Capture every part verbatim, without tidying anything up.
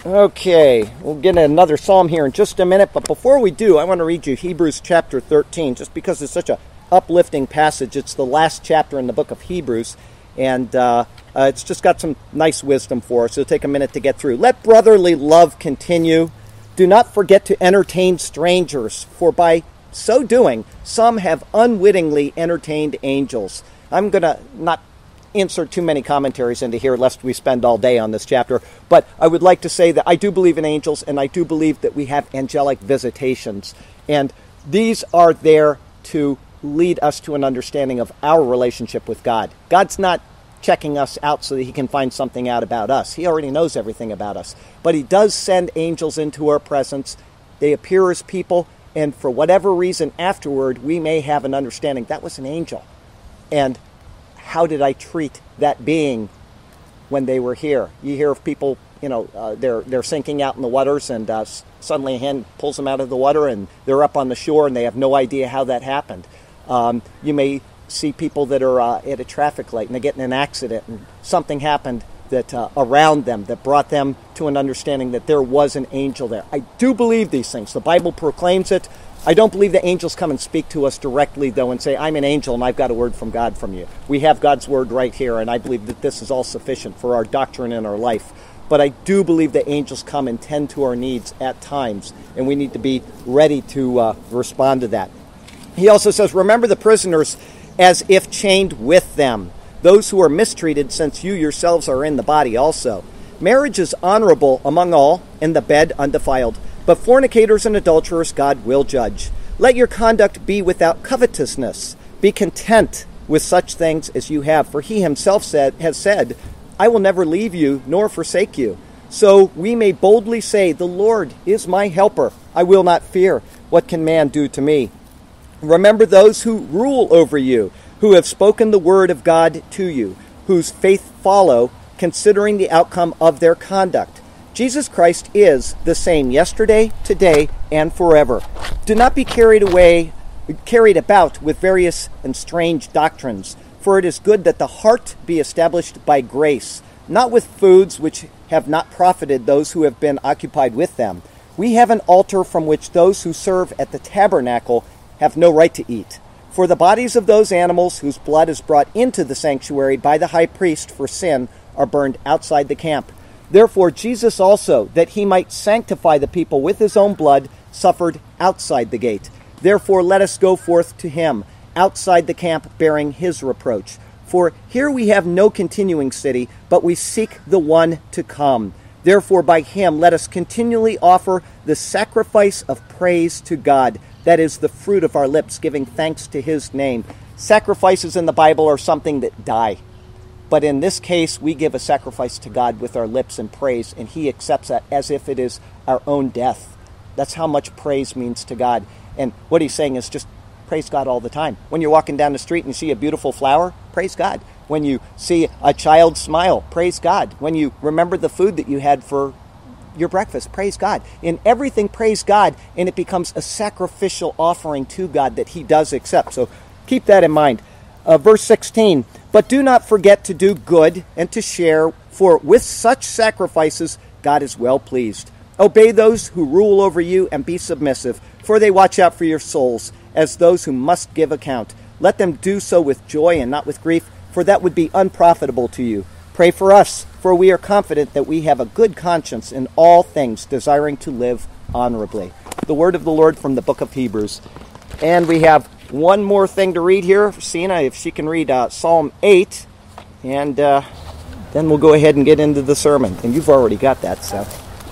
Okay, we'll get another psalm here in just a minute, but before we do, I want to read you Hebrews chapter thirteen, just because it's such a uplifting passage. It's the last chapter in the book of Hebrews, and uh, uh, it's just got some nice wisdom for us. It'll take a minute to get through. Let brotherly love continue. Do not forget to entertain strangers, for by so doing, some have unwittingly entertained angels. I'm going to not insert too many commentaries into here lest we spend all day on this chapter, but I would like to say that I do believe in angels, and I do believe that we have angelic visitations, and these are there to lead us to an understanding of our relationship with God. God's not checking us out so that he can find something out about us. He already knows everything about us, but he does send angels into our presence. They appear as people, and for whatever reason afterward, we may have an understanding that was an angel, and how did I treat that being when they were here? You hear of people, you know, uh, they're they're sinking out in the waters, and uh, suddenly a hand pulls them out of the water, and they're up on the shore, and they have no idea how that happened. Um, you may see people that are uh, at a traffic light, and they get in an accident, and something happened that uh, around them that brought them to an understanding that there was an angel there. I do believe these things. The Bible proclaims it. I don't believe the angels come and speak to us directly, though, and say, I'm an angel and I've got a word from God from you. We have God's word right here, and I believe that this is all sufficient for our doctrine and our life. But I do believe that angels come and tend to our needs at times, and we need to be ready to uh, respond to that. He also says, remember the prisoners as if chained with them, those who are mistreated, since you yourselves are in the body also. Marriage is honorable among all, and the bed undefiled. But fornicators and adulterers God will judge. Let your conduct be without covetousness. Be content with such things as you have. For he himself said, has said, I will never leave you nor forsake you. So we may boldly say, the Lord is my helper. I will not fear. What can man do to me? Remember those who rule over you, who have spoken the word of God to you, whose faith follow, considering the outcome of their conduct. Jesus Christ is the same yesterday, today, and forever. Do not be carried away, carried about with various and strange doctrines, for it is good that the heart be established by grace, not with foods which have not profited those who have been occupied with them. We have an altar from which those who serve at the tabernacle have no right to eat. For the bodies of those animals whose blood is brought into the sanctuary by the high priest for sin are burned outside the camp. Therefore Jesus also, that he might sanctify the people with his own blood, suffered outside the gate. Therefore let us go forth to him, outside the camp, bearing his reproach. For here we have no continuing city, but we seek the one to come. Therefore by him let us continually offer the sacrifice of praise to God, that is the fruit of our lips, giving thanks to his name. Sacrifices in the Bible are something that die. But in this case, we give a sacrifice to God with our lips in praise, and he accepts that as if it is our own death. That's how much praise means to God. And what he's saying is just praise God all the time. When you're walking down the street and you see a beautiful flower, praise God. When you see a child smile, praise God. When you remember the food that you had for your breakfast, praise God. In everything, praise God, and it becomes a sacrificial offering to God that he does accept. So keep that in mind. Uh, verse sixteen, but do not forget to do good and to share, for with such sacrifices God is well pleased. Obey those who rule over you and be submissive, for they watch out for your souls, as those who must give account. Let them do so with joy and not with grief, for that would be unprofitable to you. Pray for us, for we are confident that we have a good conscience in all things, desiring to live honorably. The word of the Lord from the book of Hebrews. And we have one more thing to read here. Sina, if she can read uh, Psalm eight, and uh, then we'll go ahead and get into the sermon. And you've already got that, so.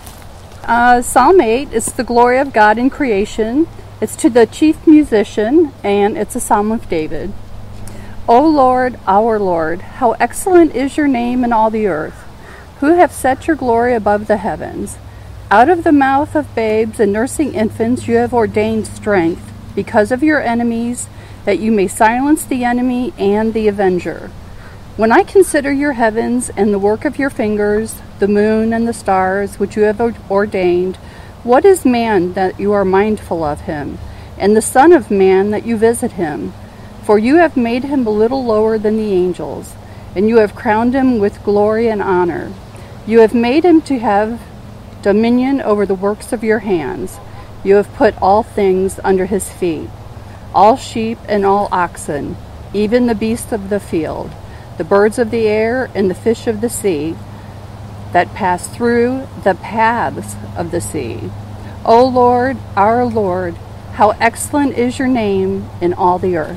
Uh, Psalm eight is the glory of God in creation. It's to the chief musician, and it's a psalm of David. O Lord, our Lord, how excellent is your name in all the earth, who have set your glory above the heavens. Out of the mouth of babes and nursing infants you have ordained strength, because of your enemies, that you may silence the enemy and the avenger. When I consider your heavens and the work of your fingers, the moon and the stars which you have ordained, what is man that you are mindful of him, and the son of man that you visit him? For you have made him a little lower than the angels, and you have crowned him with glory and honor. You have made him to have dominion over the works of your hands. You have put all things under his feet, all sheep and all oxen, even the beasts of the field, the birds of the air and the fish of the sea, that pass through the paths of the sea. O Lord, our Lord, how excellent is your name in all the earth.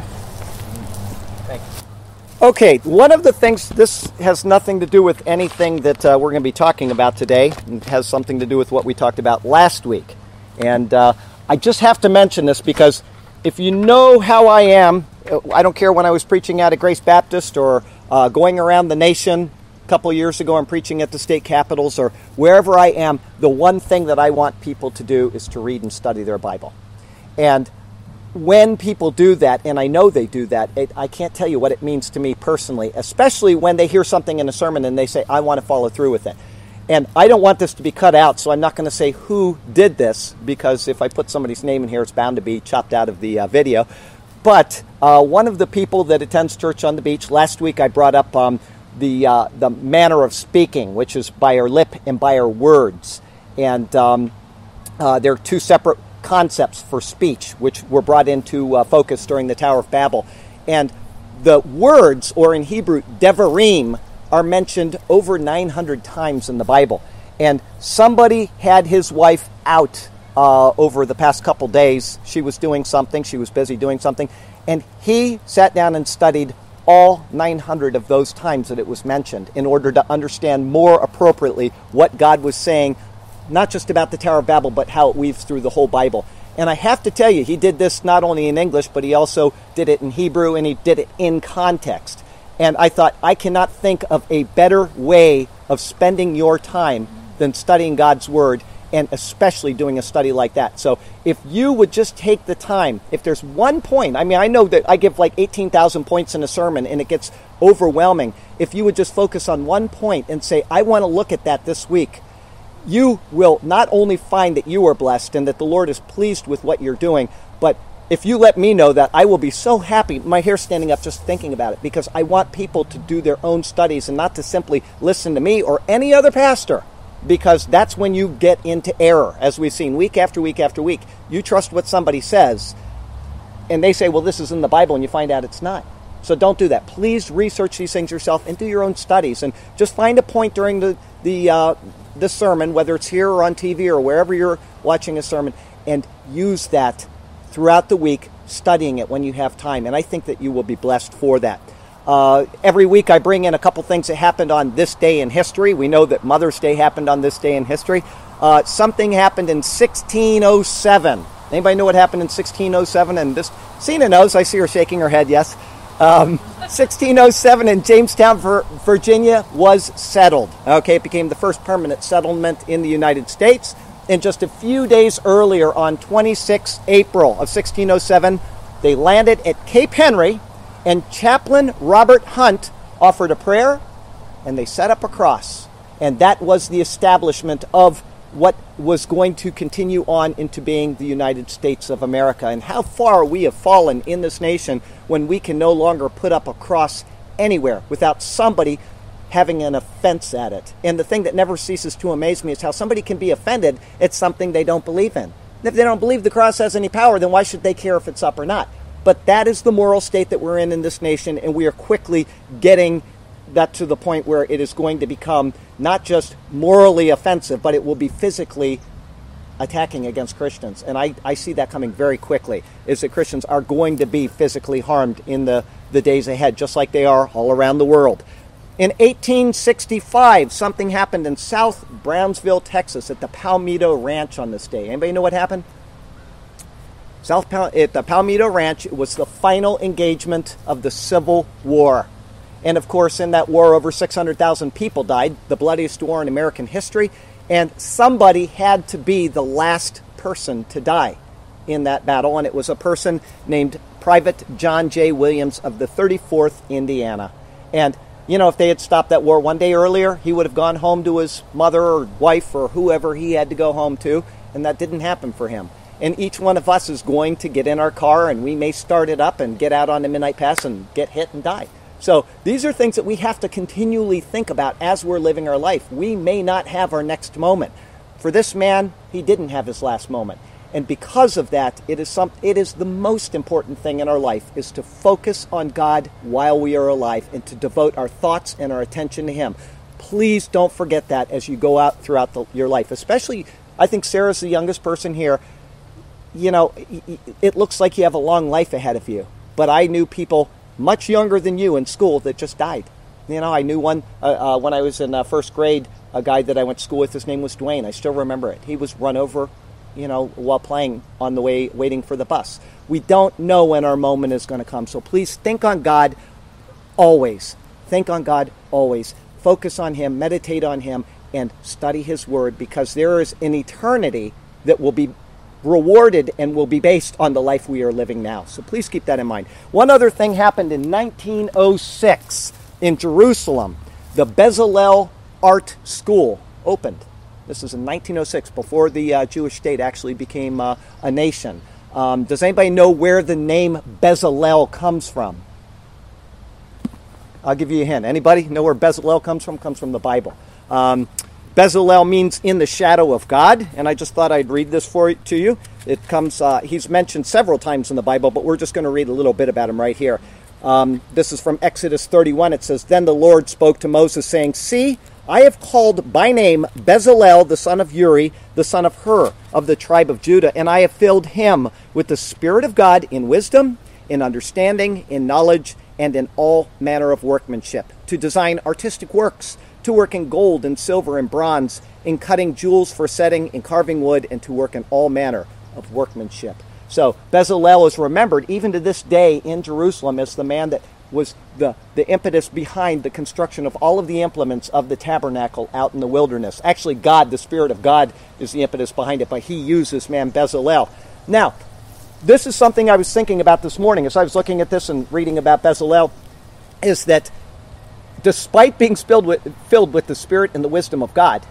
Thank you. Okay, one of the things, this has nothing to do with anything that uh, we're going to be talking about today. It has something to do with what we talked about last week. And uh, I just have to mention this because if you know how I am, I don't care when I was preaching out at Grace Baptist or uh, going around the nation a couple years ago and preaching at the state capitals or wherever I am, the one thing that I want people to do is to read and study their Bible. And when people do that, and I know they do that, it, I can't tell you what it means to me personally, especially when they hear something in a sermon and they say, I want to follow through with it. And I don't want this to be cut out, so I'm not going to say who did this, because if I put somebody's name in here, it's bound to be chopped out of the uh, video. But uh, one of the people that attends church on the beach, last week I brought up um, the uh, the manner of speaking, which is by our lip and by our words. And um, uh, there are two separate concepts for speech, which were brought into uh, focus during the Tower of Babel. And the words, or in Hebrew, devarim, are mentioned over nine hundred times in the Bible. And somebody had his wife out uh, over the past couple days. She was doing something. She was busy doing something. And he sat down and studied all nine hundred of those times that it was mentioned in order to understand more appropriately what God was saying, not just about the Tower of Babel, but how it weaves through the whole Bible. And I have to tell you, he did this not only in English, but he also did it in Hebrew, and he did it in context. And I thought, I cannot think of a better way of spending your time than studying God's Word, and especially doing a study like that. So if you would just take the time, if there's one point, I mean, I know that I give like eighteen thousand points in a sermon, and it gets overwhelming. If you would just focus on one point and say, I want to look at that this week, you will not only find that you are blessed and that the Lord is pleased with what you're doing, but if you let me know that, I will be so happy. My hair's standing up just thinking about it, because I want people to do their own studies and not to simply listen to me or any other pastor, because that's when you get into error, as we've seen week after week after week. You trust what somebody says, and they say, well, this is in the Bible, and you find out it's not. So don't do that. Please research these things yourself and do your own studies, and just find a point during the, the, uh, the sermon, whether it's here or on T V or wherever you're watching a sermon, and use that throughout the week, studying it when you have time. And I think that you will be blessed for that. Uh, every week I bring in a couple things that happened on this day in history. We know that Mother's Day happened on this day in history. Uh, something happened in sixteen oh seven. Anybody know what happened in sixteen oh seven? And this, Cena knows. I see her shaking her head, yes. Um, sixteen oh seven in Jamestown, Virginia was settled. Okay, it became the first permanent settlement in the United States. And just a few days earlier, on the twenty-sixth of April of sixteen oh seven, they landed at Cape Henry, and Chaplain Robert Hunt offered a prayer, and they set up a cross. And that was the establishment of what was going to continue on into being the United States of America. And how far we have fallen in this nation when we can no longer put up a cross anywhere without somebody having an offense at it. And the thing that never ceases to amaze me is how somebody can be offended at something they don't believe in. If they don't believe the cross has any power, then why should they care if it's up or not? But that is the moral state that we're in in this nation, and we are quickly getting that to the point where it is going to become not just morally offensive, but it will be physically attacking against Christians. And I, I see that coming very quickly, is that Christians are going to be physically harmed in the, the days ahead, just like they are all around the world. In eighteen sixty-five, something happened in South Brownsville, Texas, at the Palmetto Ranch on this day. Anybody know what happened? South Pal- at the Palmetto Ranch, it was the final engagement of the Civil War. And of course, in that war, over six hundred thousand people died, the bloodiest war in American history. And somebody had to be the last person to die in that battle. And it was a person named Private John J. Williams of the thirty-fourth Indiana. And you know, if they had stopped that war one day earlier, he would have gone home to his mother or wife or whoever he had to go home to, and that didn't happen for him. And each one of us is going to get in our car, and we may start it up and get out on the Midnight Pass and get hit and die. So these are things that we have to continually think about as we're living our life. We may not have our next moment. For this man, he didn't have his last moment. And because of that, it is some, it is the most important thing in our life, is to focus on God while we are alive and to devote our thoughts and our attention to him. Please don't forget that as you go out throughout the, your life. Especially, I think Sarah's the youngest person here. You know, it looks like you have a long life ahead of you. But I knew people much younger than you in school that just died. You know, I knew one uh, uh, when I was in uh, first grade, a guy that I went to school with, his name was Dwayne. I still remember it. He was run over, you know, while playing on the way, waiting for the bus. We don't know when our moment is going to come. So please think on God always. Think on God always. Focus on him, meditate on him, and study his word, because there is an eternity that will be rewarded and will be based on the life we are living now. So please keep that in mind. One other thing happened in nineteen oh six in Jerusalem. The Bezalel Art School opened. This is in nineteen oh six, before the uh, Jewish state actually became uh, a nation. Um, does anybody know where the name Bezalel comes from? I'll give you a hint. Anybody know where Bezalel comes from? Comes from the Bible. Um, Bezalel means in the shadow of God, and I just thought I'd read this for to you. It comes. Uh, he's mentioned several times in the Bible, but we're just going to read a little bit about him right here. Um, this is from Exodus thirty-one. It says, "Then the Lord spoke to Moses, saying, See, I have called by name Bezalel, the son of Uri, the son of Hur, of the tribe of Judah, and I have filled him with the Spirit of God in wisdom, in understanding, in knowledge, and in all manner of workmanship, to design artistic works, to work in gold and silver and bronze, in cutting jewels for setting, in carving wood, and to work in all manner of workmanship." So Bezalel is remembered even to this day in Jerusalem as the man that was the, the impetus behind the construction of all of the implements of the tabernacle out in the wilderness. Actually, God, the Spirit of God, is the impetus behind it, but he used this man Bezalel. Now, this is something I was thinking about this morning as I was looking at this and reading about Bezalel, is that despite being filled with, filled with the Spirit and the wisdom of God,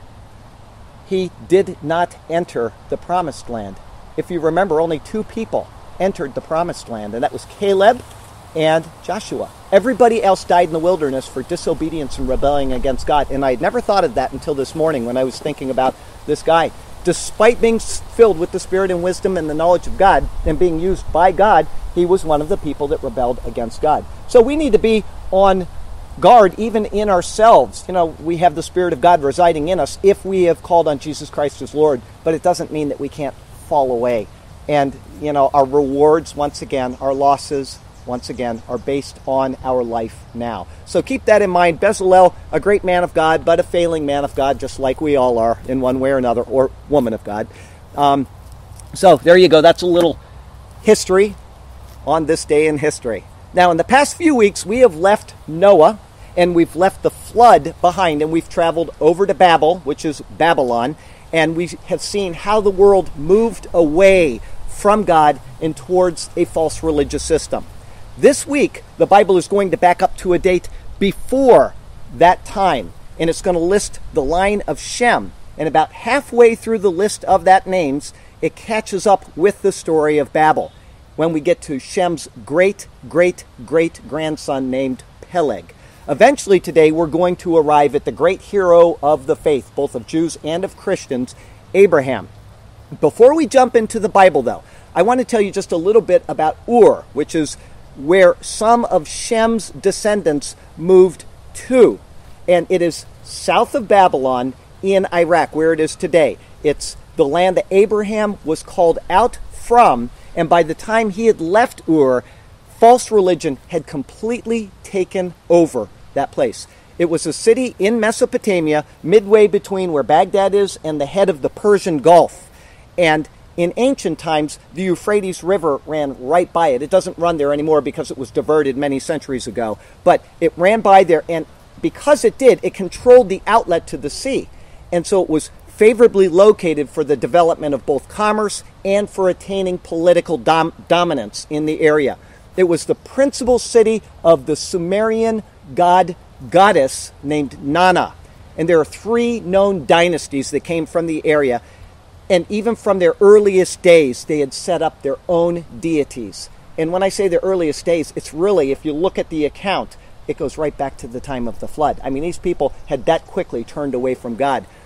he did not enter the promised land. If you remember, only two people entered the promised land, and that was Caleb and Joshua. Everybody else died in the wilderness for disobedience and rebelling against God, and I had never thought of that until this morning when I was thinking about this guy. Despite being filled with the Spirit and wisdom and the knowledge of God and being used by God, he was one of the people that rebelled against God. So we need to be on guard even in ourselves. You know, we have the Spirit of God residing in us if we have called on Jesus Christ as Lord, but it doesn't mean that we can't fall away. And, you know, our rewards, once again, our losses, once again, are based on our life now. So keep that in mind. Bezalel, a great man of God, but a failing man of God, just like we all are in one way or another, or woman of God. Um, so there you go. That's a little history on this day in history. Now, in the past few weeks, we have left Noah, and we've left the flood behind, and we've traveled over to Babel, which is Babylon, and we have seen how the world moved away from God and towards a false religious system. This week, the Bible is going to back up to a date before that time, and it's going to list the line of Shem. And about halfway through the list of that names, it catches up with the story of Babel, when we get to Shem's great, great, great grandson named Peleg. Eventually today, we're going to arrive at the great hero of the faith, both of Jews and of Christians, Abraham. Before we jump into the Bible, though, I want to tell you just a little bit about Ur, which is where some of Shem's descendants moved to. And it is south of Babylon in Iraq, where it is today. It's the land that Abraham was called out from, and by the time he had left Ur, false religion had completely taken over that place. It was a city in Mesopotamia, midway between where Baghdad is and the head of the Persian Gulf. And in ancient times, the Euphrates River ran right by it. It doesn't run there anymore because it was diverted many centuries ago. But it ran by there, and because it did, it controlled the outlet to the sea. And so it was favorably located for the development of both commerce and for attaining political dom- dominance in the area. It was the principal city of the Sumerian god goddess named Nana. And there are three known dynasties that came from the area. And even from their earliest days, they had set up their own deities. And when I say their earliest days, it's really, if you look at the account, it goes right back to the time of the flood. I mean, these people had that quickly turned away from God.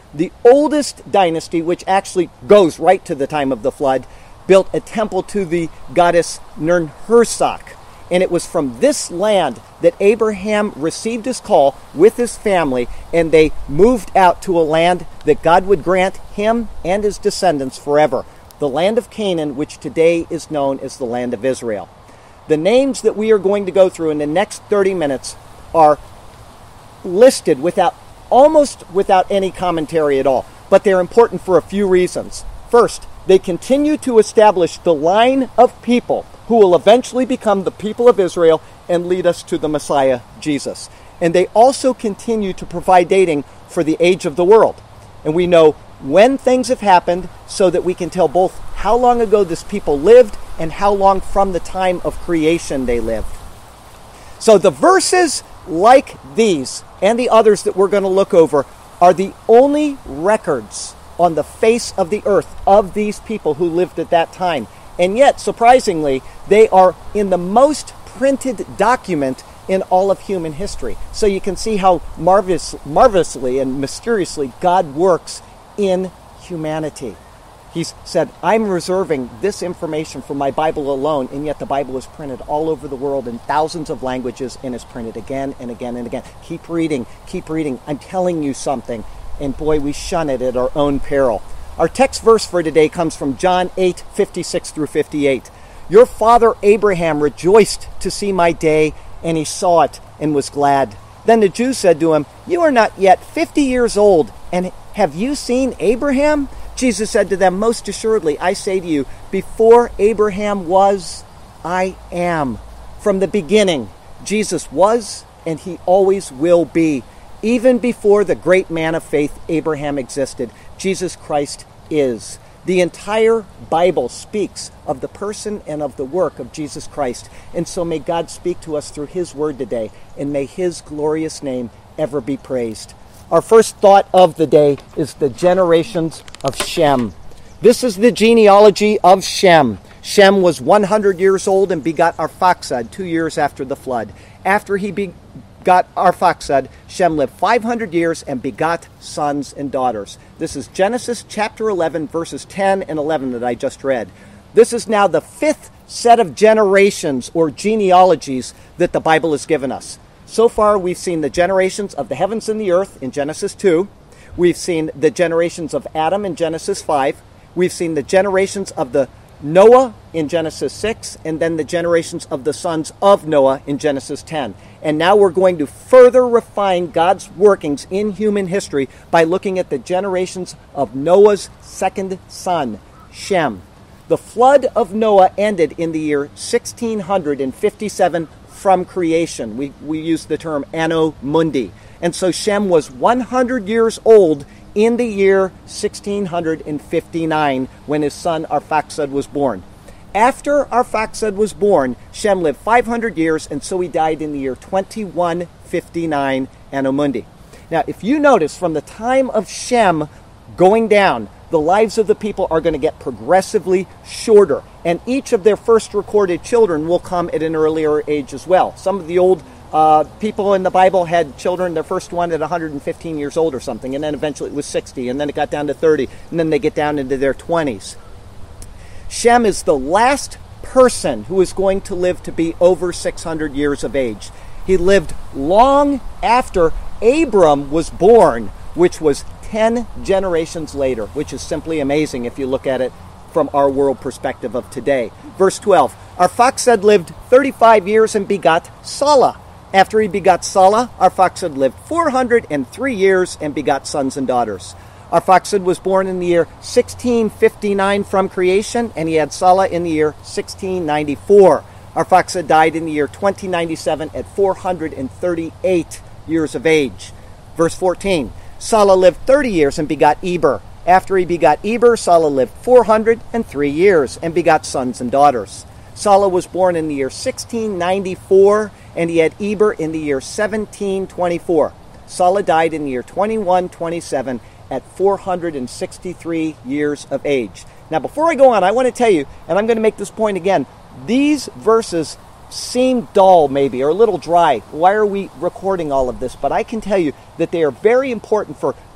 the oldest dynasty, which actually goes right to the time of the flood, built a temple to the goddess Nirnhersak. And it was from this land that Abraham received his call with his family, and they moved out to a land that God would grant him and his descendants forever, the land of Canaan, which today is known as the land of Israel. The names that we are going to go through in the next thirty minutes are listed without almost without any commentary at all, but they're important for a few reasons. First, they continue to establish the line of people who will eventually become the people of Israel and lead us to the Messiah, Jesus. And they also continue to provide dating for the age of the world. And we know when things have happened so that we can tell both how long ago this people lived and how long from the time of creation they lived. So the verses like these and the others that we're going to look over are the only records on the face of the earth of these people who lived at that time. And yet, surprisingly, they are in the most printed document in all of human history. So you can see how marvelous, marvelously and mysteriously God works in humanity. He's said, I'm reserving this information for my Bible alone, and yet the Bible is printed all over the world in thousands of languages and is printed again and again and again. Keep reading, keep reading. I'm telling you something. And boy, we shun it at our own peril. Our text verse for today comes from John eight, fifty-six through fifty-eight. Your father Abraham rejoiced to see my day, and he saw it and was glad. Then the Jews said to him, you are not yet fifty years old, and have you seen Abraham? Jesus said to them, most assuredly, I say to you, before Abraham was, I am. From the beginning, Jesus was, and he always will be. Even before the great man of faith, Abraham, existed, Jesus Christ is. The entire Bible speaks of the person and of the work of Jesus Christ. And so may God speak to us through his word today, and may his glorious name ever be praised. Our first thought of the day is the generations of Shem. This is the genealogy of Shem. Shem was one hundred years old and begot Arphaxad two years after the flood. After he begot Arphaxad, Shem lived five hundred years and begot sons and daughters. This is Genesis chapter eleven, verses ten and eleven that I just read. This is now the fifth set of generations or genealogies that the Bible has given us. So far, we've seen the generations of the heavens and the earth in Genesis two. We've seen the generations of Adam in Genesis five. We've seen the generations of the Noah in Genesis six, and then the generations of the sons of Noah in Genesis ten. And now we're going to further refine God's workings in human history by looking at the generations of Noah's second son, Shem. The flood of Noah ended in the year sixteen fifty-seven from creation. We, we use the term Anno Mundi. And so Shem was one hundred years old in the year sixteen fifty-nine when his son Arphaxad was born. After Arphaxad was born, Shem lived five hundred years, and so he died in the year twenty-one fifty-nine Anno Mundi. Now, if you notice, from the time of Shem going down, the lives of the people are going to get progressively shorter, and each of their first recorded children will come at an earlier age as well. Some of the old uh, people in the Bible had children, their first one at one hundred fifteen years old or something, and then eventually it was sixty, and then it got down to thirty, and then they get down into their twenties. Shem is the last person who is going to live to be over six hundred years of age. He lived long after Abram was born, which was ten generations later, which is simply amazing if you look at it from our world perspective of today. Verse twelve, Arphaxad lived thirty-five years and begot Salah. After he begot Salah, Arphaxad lived four hundred three years and begot sons and daughters. Arphaxad was born in the year sixteen fifty-nine from creation, and he had Salah in the year sixteen ninety-four. Arphaxad died in the year twenty ninety-seven at four hundred thirty-eight years of age. Verse fourteen, Salah lived thirty years and begot Eber. After he begot Eber, Salah lived four hundred three years and begot sons and daughters. Salah was born in the year sixteen ninety-four, and he had Eber in the year seventeen twenty-four. Salah died in the year twenty-one twenty-seven at four hundred sixty-three years of age. Now, before I go on, I want to tell you, and I'm going to make this point again, these verses seem dull maybe, or a little dry. Why are we recording all of this? But I can tell you that they are very important for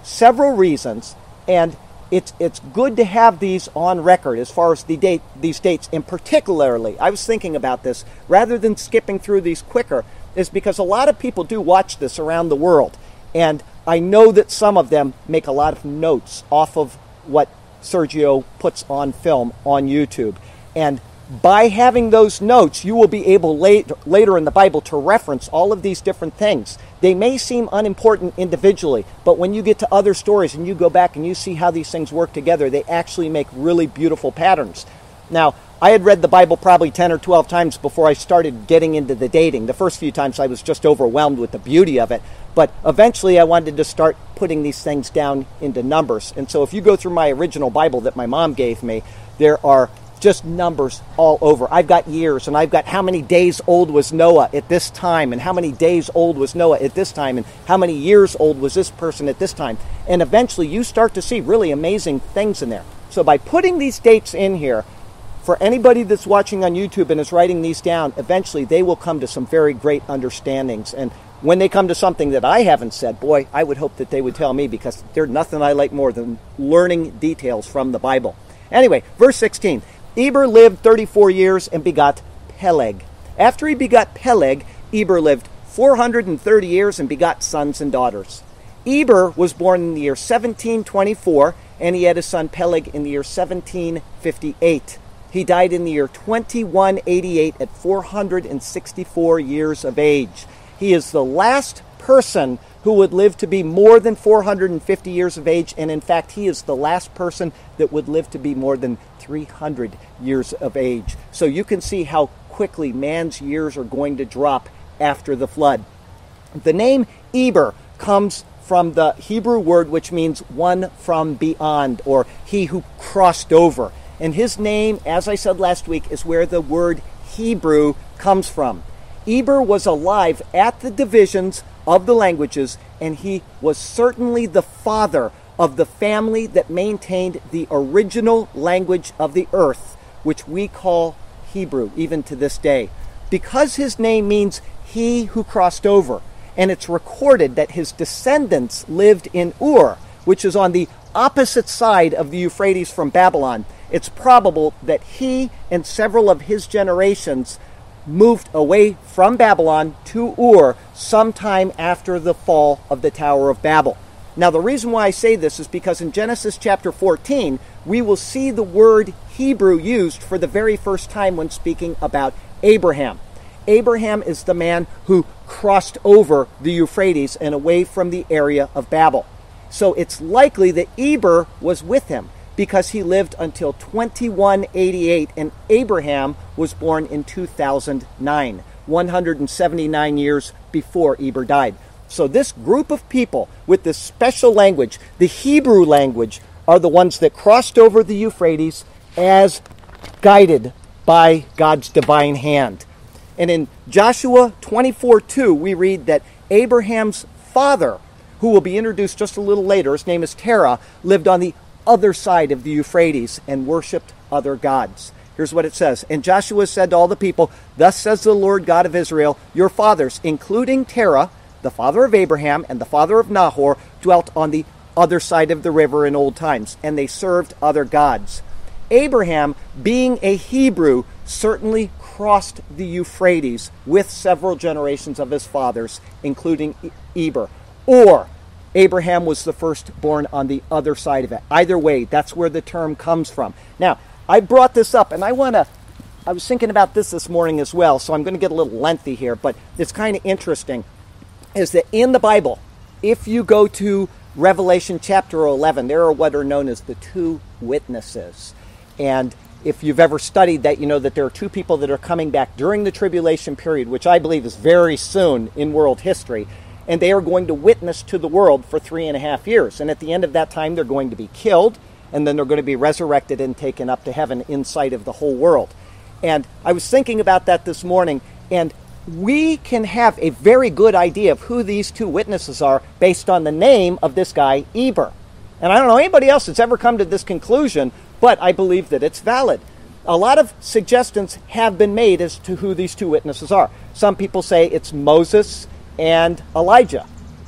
several reasons, and it's it's good to have these on record as far as the date these dates. And particularly, I was thinking about this rather than skipping through these quicker, is because a lot of people do watch this around the world, and I know that some of them make a lot of notes off of what Sergio puts on film on YouTube. And by having those notes, you will be able later, later in the Bible to reference all of these different things. They may seem unimportant individually, but when you get to other stories and you go back and you see how these things work together, they actually make really beautiful patterns. Now, I had read the Bible probably ten or twelve times before I started getting into the dating. The first few times I was just overwhelmed with the beauty of it, but eventually I wanted to start putting these things down into numbers. And so if you go through my original Bible that my mom gave me, there are just numbers all over. I've got years, and I've got how many days old was Noah at this time, and how many days old was Noah at this time, and how many years old was this person at this time. And eventually you start to see really amazing things in there. So by putting these dates in here, for anybody that's watching on YouTube and is writing these down, eventually they will come to some very great understandings. And when they come to something that I haven't said, boy, I would hope that they would tell me, because there's nothing I like more than learning details from the Bible. Anyway, verse sixteen. Eber lived thirty-four years and begot Peleg. After he begot Peleg, Eber lived four hundred thirty years and begot sons and daughters. Eber was born in the year seventeen twenty-four, and he had his son Peleg in the year seventeen fifty-eight. He died in the year twenty-one eighty-eight at four hundred sixty-four years of age. He is the last person who would live to be more than four hundred fifty years of age, and in fact, he is the last person that would live to be more than three hundred years of age. So you can see how quickly man's years are going to drop after the flood. The name Eber comes from the Hebrew word which means one from beyond, or he who crossed over. And his name, as I said last week, is where the word Hebrew comes from. Eber was alive at the divisions of the languages, and he was certainly the father of the family that maintained the original language of the earth, which we call Hebrew, even to this day. Because his name means he who crossed over, and it's recorded that his descendants lived in Ur, which is on the opposite side of the Euphrates from Babylon, it's probable that he and several of his generations moved away from Babylon to Ur sometime after the fall of the Tower of Babel. Now, the reason why I say this is because in Genesis chapter fourteen, we will see the word Hebrew used for the very first time when speaking about Abraham. Abraham is the man who crossed over the Euphrates and away from the area of Babel. So it's likely that Eber was with him, because he lived until twenty-one eighty-eight, and Abraham was born in two thousand nine, one hundred seventy-nine years before Eber died. So this group of people with this special language, the Hebrew language, are the ones that crossed over the Euphrates as guided by God's divine hand. And in Joshua twenty-four two, we read that Abraham's father, who will be introduced just a little later, his name is Terah, lived on the other side of the Euphrates and worshipped other gods. Here's what it says. And Joshua said to all the people, "Thus says the Lord God of Israel, your fathers, including Terah, the father of Abraham and the father of Nahor, dwelt on the other side of the river in old times, and they served other gods." Abraham, being a Hebrew, certainly crossed the Euphrates with several generations of his fathers, including Eber. Or Abraham was the firstborn on the other side of it. Either way, that's where the term comes from. Now, I brought this up, and I want to, I was thinking about this this morning as well, so I'm going to get a little lengthy here, but it's kind of interesting, is that in the Bible, if you go to Revelation chapter eleven, there are what are known as the two witnesses. And if you've ever studied that, you know that there are two people that are coming back during the tribulation period, which I believe is very soon in world history, and they are going to witness to the world for three and a half years. And at the end of that time, they're going to be killed, and then they're going to be resurrected and taken up to heaven in sight of the whole world. And I was thinking about that this morning, and we can have a very good idea of who these two witnesses are based on the name of this guy, Eber. And I don't know anybody else that's ever come to this conclusion, but I believe that it's valid. A lot of suggestions have been made as to who these two witnesses are. Some people say it's Moses and Elijah.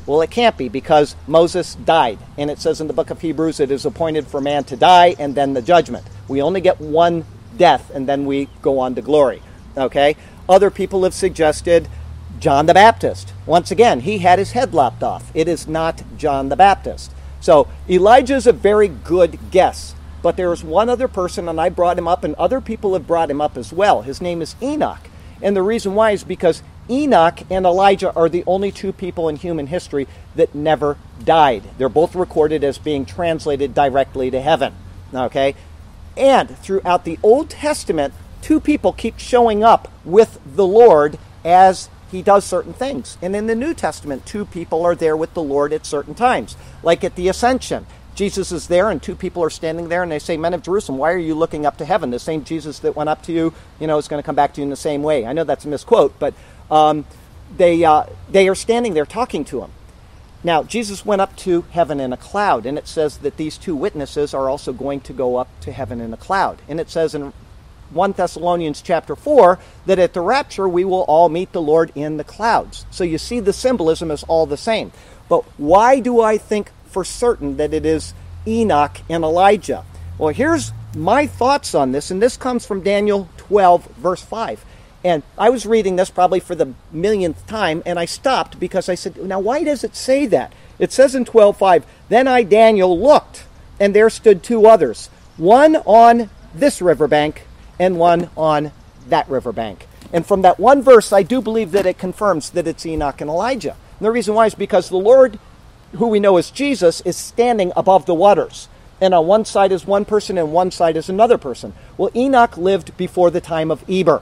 Well, it can't be, because Moses died. And it says in the book of Hebrews, it is appointed for man to die and then the judgment. We only get one death and then we go on to glory. Okay? Other people have suggested John the Baptist. Once again, he had his head lopped off. It is not John the Baptist. So Elijah is a very good guess. But there is one other person, and I brought him up, and other people have brought him up as well. His name is Enoch. And the reason why is because Enoch and Elijah are the only two people in human history that never died. They're both recorded as being translated directly to heaven. Okay? And throughout the Old Testament, two people keep showing up with the Lord as he does certain things. And in the New Testament, two people are there with the Lord at certain times. Like at the Ascension, Jesus is there and two people are standing there and they say, "Men of Jerusalem, why are you looking up to heaven? The same Jesus that went up to you, you know, is going to come back to you in the same way." I know that's a misquote, but um, they, uh, they are standing there talking to him. Now, Jesus went up to heaven in a cloud, and it says that these two witnesses are also going to go up to heaven in a cloud. And it says in First Thessalonians chapter four that at the rapture we will all meet the Lord in the clouds. So you see the symbolism is all the same. But why do I think for certain that it is Enoch and Elijah? Well, here's my thoughts on this, and this comes from Daniel twelve, verse five. And I was reading this probably for the millionth time, and I stopped because I said, now why does it say that? It says in twelve five, "Then I, Daniel, looked, and there stood two others, one on this riverbank and one on that riverbank." And from that one verse, I do believe that it confirms that it's Enoch and Elijah. And the reason why is because the Lord, who we know as Jesus, is standing above the waters. And on one side is one person and one side is another person. Well, Enoch lived before the time of Eber.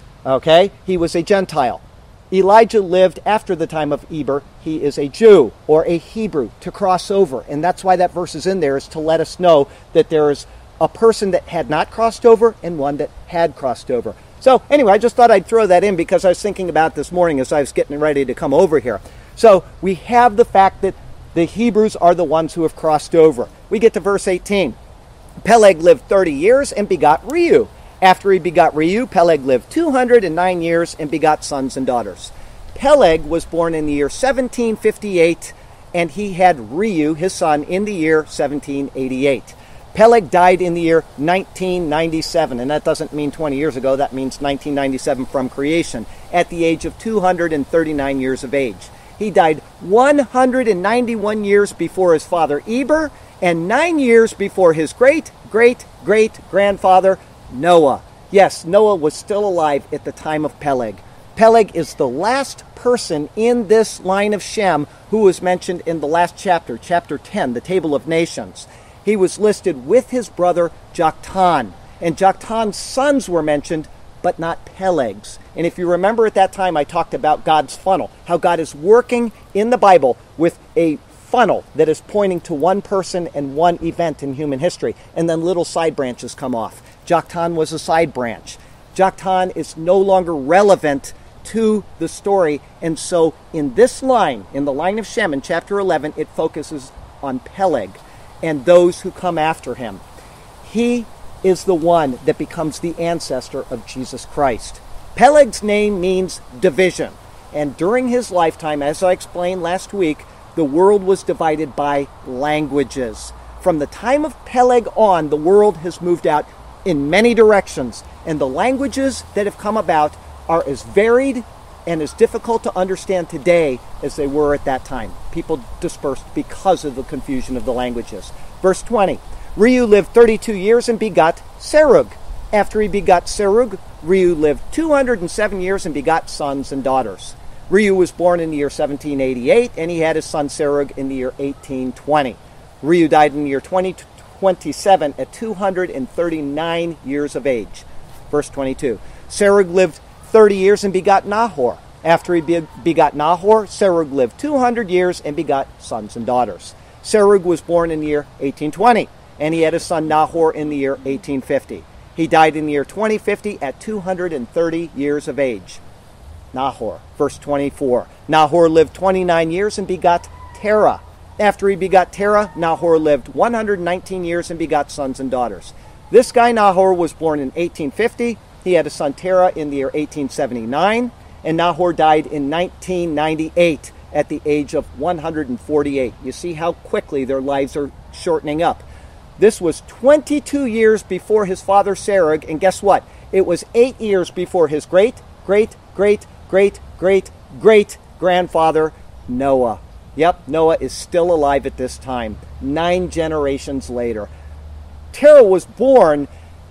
Okay? He was a Gentile. Elijah lived after the time of Eber. He is a Jew or a Hebrew to cross over. And that's why that verse is in there, is to let us know that there is a person that had not crossed over and one that had crossed over. So anyway, I just thought I'd throw that in because I was thinking about this morning as I was getting ready to come over here. So we have the fact that the Hebrews are the ones who have crossed over. We get to verse eighteen. "Peleg lived thirty years and begot Reu. After he begot Reu, Peleg lived two hundred nine years and begot sons and daughters." Peleg was born in the year seventeen fifty-eight, and he had Reu, his son, in the year seventeen eighty-eight. Peleg died in the year nineteen ninety-seven, and that doesn't mean twenty years ago, that means nineteen ninety-seven from creation, at the age of two hundred thirty-nine years of age. He died one hundred ninety-one years before his father Eber, and nine years before his great, great, great grandfather Noah. Yes, Noah was still alive at the time of Peleg. Peleg is the last person in this line of Shem who was mentioned in the last chapter, chapter ten, the Table of Nations. He was listed with his brother Joktan, and Joktan's sons were mentioned, but not Peleg's. And if you remember at that time, I talked about God's funnel, how God is working in the Bible with a funnel that is pointing to one person and one event in human history, and then little side branches come off. Joktan was a side branch. Joktan is no longer relevant to the story, and so in this line, in the line of Shem in chapter eleven, it focuses on Peleg and those who come after him. He is the one that becomes the ancestor of Jesus Christ. Peleg's name means division, and during his lifetime, as I explained last week, the world was divided by languages. From the time of Peleg on, the world has moved out in many directions, and the languages that have come about are as varied and as difficult to understand today as they were at that time. People dispersed because of the confusion of the languages. Verse twenty, Reu lived thirty-two years and begot Serug. After he begot Serug, Reu lived two hundred seven years and begot sons and daughters. Reu was born in the year seventeen eighty-eight, and he had his son Serug in the year eighteen twenty. Reu died in the year twenty twenty-seven at two hundred thirty-nine years of age. Verse twenty-two, Serug lived thirty years and begot Nahor. After he be- begot Nahor, Serug lived two hundred years and begot sons and daughters. Serug was born in the year eighteen twenty, and he had his son Nahor in the year eighteen fifty. He died in the year twenty fifty at two hundred thirty years of age. Nahor. Verse twenty-four, Nahor lived twenty-nine years and begot Terah. After he begot Terah, Nahor lived one hundred nineteen years and begot sons and daughters. This guy Nahor was born in eighteen fifty. He had a son Terah in the year eighteen seventy-nine, and Nahor died in nineteen ninety-eight at the age of one hundred forty-eight. You see how quickly their lives are shortening up. This was twenty-two years before his father Serug, and guess what? It was eight years before his great, great, great, great, great, great grandfather Noah. Yep, Noah is still alive at this time, nine generations later. Terah was born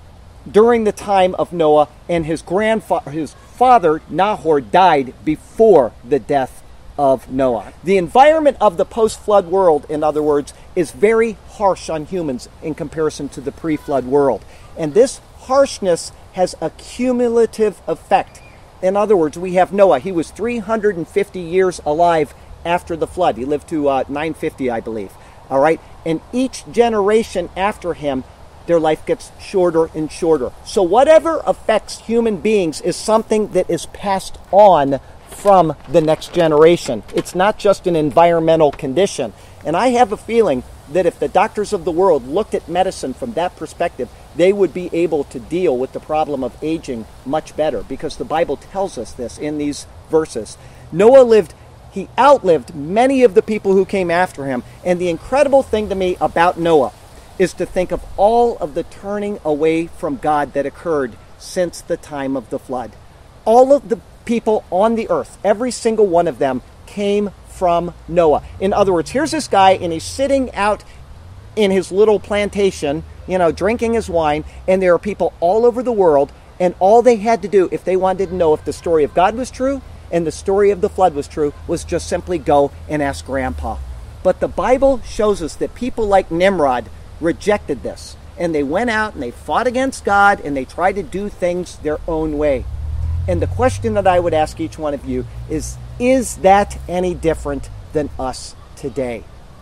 during the time of Noah, and his grandfather, his father Nahor, died before the death of Noah. The environment of the post-flood world, in other words, is very harsh on humans in comparison to the pre-flood world. And this harshness has a cumulative effect. In other words, we have Noah. He was three hundred fifty years alive after the flood. He lived to uh, nine fifty, I believe. All right? And each generation after him, their life gets shorter and shorter. So whatever affects human beings is something that is passed on from the next generation. It's not just an environmental condition. And I have a feeling that if the doctors of the world looked at medicine from that perspective, they would be able to deal with the problem of aging much better, because the Bible tells us this in these verses. Noah lived, he outlived many of the people who came after him. And the incredible thing to me about Noah is to think of all of the turning away from God that occurred since the time of the flood. All of the people on the earth, every single one of them, came from Noah. In other words, here's this guy, and he's sitting out in his little plantation, you know, drinking his wine, and there are people all over the world, and all they had to do, if they wanted to know if the story of God was true and the story of the flood was true, was just simply go and ask Grandpa. But the Bible shows us that people like Nimrod rejected this, and they went out and they fought against God, and they tried to do things their own way. And the question that I would ask each one of you is, is that any different than us today?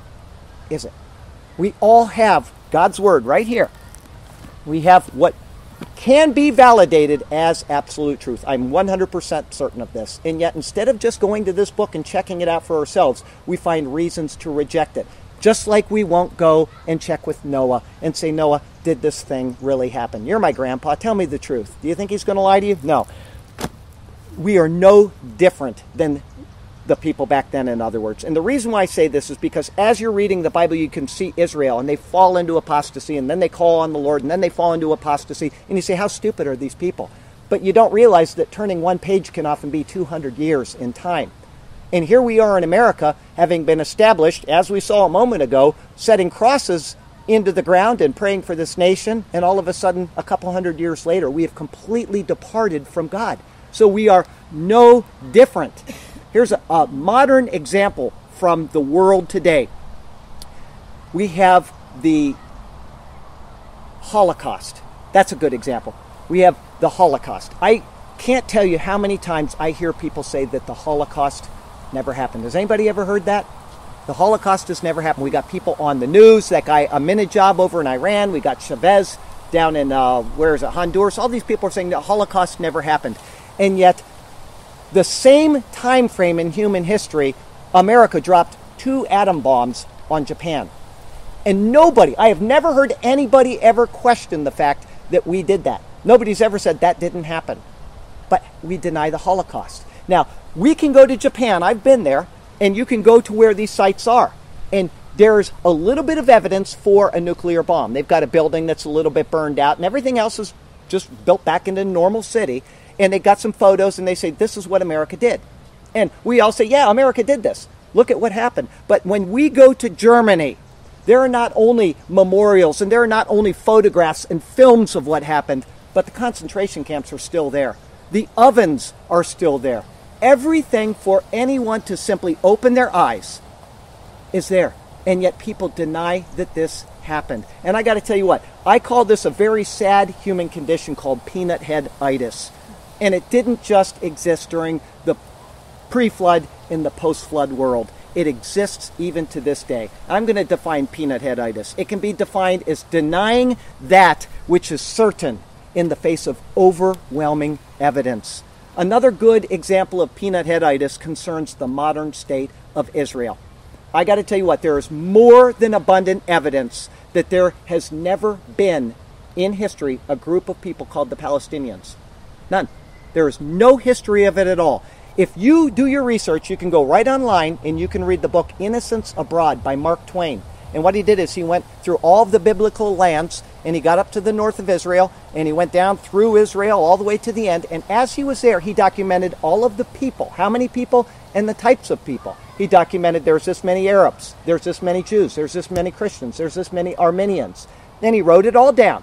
Is it? We all have God's Word right here. We have what can be validated as absolute truth. I'm one hundred percent certain of this. And yet, instead of just going to this book and checking it out for ourselves, we find reasons to reject it. Just like we won't go and check with Noah and say, Noah, did this thing really happen? You're my grandpa. Tell me the truth. Do you think he's going to lie to you? No. We are no different than the people back then, in other words. And the reason why I say this is because as you're reading the Bible, you can see Israel, and they fall into apostasy, and then they call on the Lord, and then they fall into apostasy, and you say, how stupid are these people? But you don't realize that turning one page can often be two hundred years in time. And here we are in America, having been established, as we saw a moment ago, setting crosses into the ground and praying for this nation, and all of a sudden, a couple hundred years later, we have completely departed from God. So we are no different. Here's a, a modern example from the world today. We have the Holocaust. That's a good example. We have the Holocaust. I can't tell you how many times I hear people say that the Holocaust never happened. Has anybody ever heard that? The Holocaust has never happened. We got people on the news. That guy, Ahmadinejad over in Iran. We got Chavez down in, uh, where is it, Honduras. All these people are saying the Holocaust never happened. And yet, the same time frame in human history, America dropped two atom bombs on Japan. And nobody, I have never heard anybody ever question the fact that we did that. Nobody's ever said that didn't happen. But we deny the Holocaust. Now, we can go to Japan, I've been there, and you can go to where these sites are. And there's a little bit of evidence for a nuclear bomb. They've got a building that's a little bit burned out, and everything else is just built back into a normal city. And they got some photos, and they say, this is what America did. And we all say, yeah, America did this. Look at what happened. But when we go to Germany, there are not only memorials, and there are not only photographs and films of what happened, but the concentration camps are still there. The ovens are still there. Everything for anyone to simply open their eyes is there. And yet people deny that this happened. And I got to tell you what, I call this a very sad human condition called peanut head-itis. And it didn't just exist during the pre-flood and the post-flood world. It exists even to this day. I'm going to define peanut head-itis. It can be defined as denying that which is certain in the face of overwhelming evidence. Another good example of peanut head-itis concerns the modern state of Israel. I got to tell you what, there is more than abundant evidence that there has never been in history a group of people called the Palestinians. None. There is no history of it at all. If you do your research, you can go right online and you can read the book Innocents Abroad by Mark Twain. And what he did is he went through all of the biblical lands, and he got up to the north of Israel, and he went down through Israel all the way to the end. And as he was there, he documented all of the people, how many people, and the types of people. He documented there's this many Arabs, there's this many Jews, there's this many Christians, there's this many Armenians. And he wrote it all down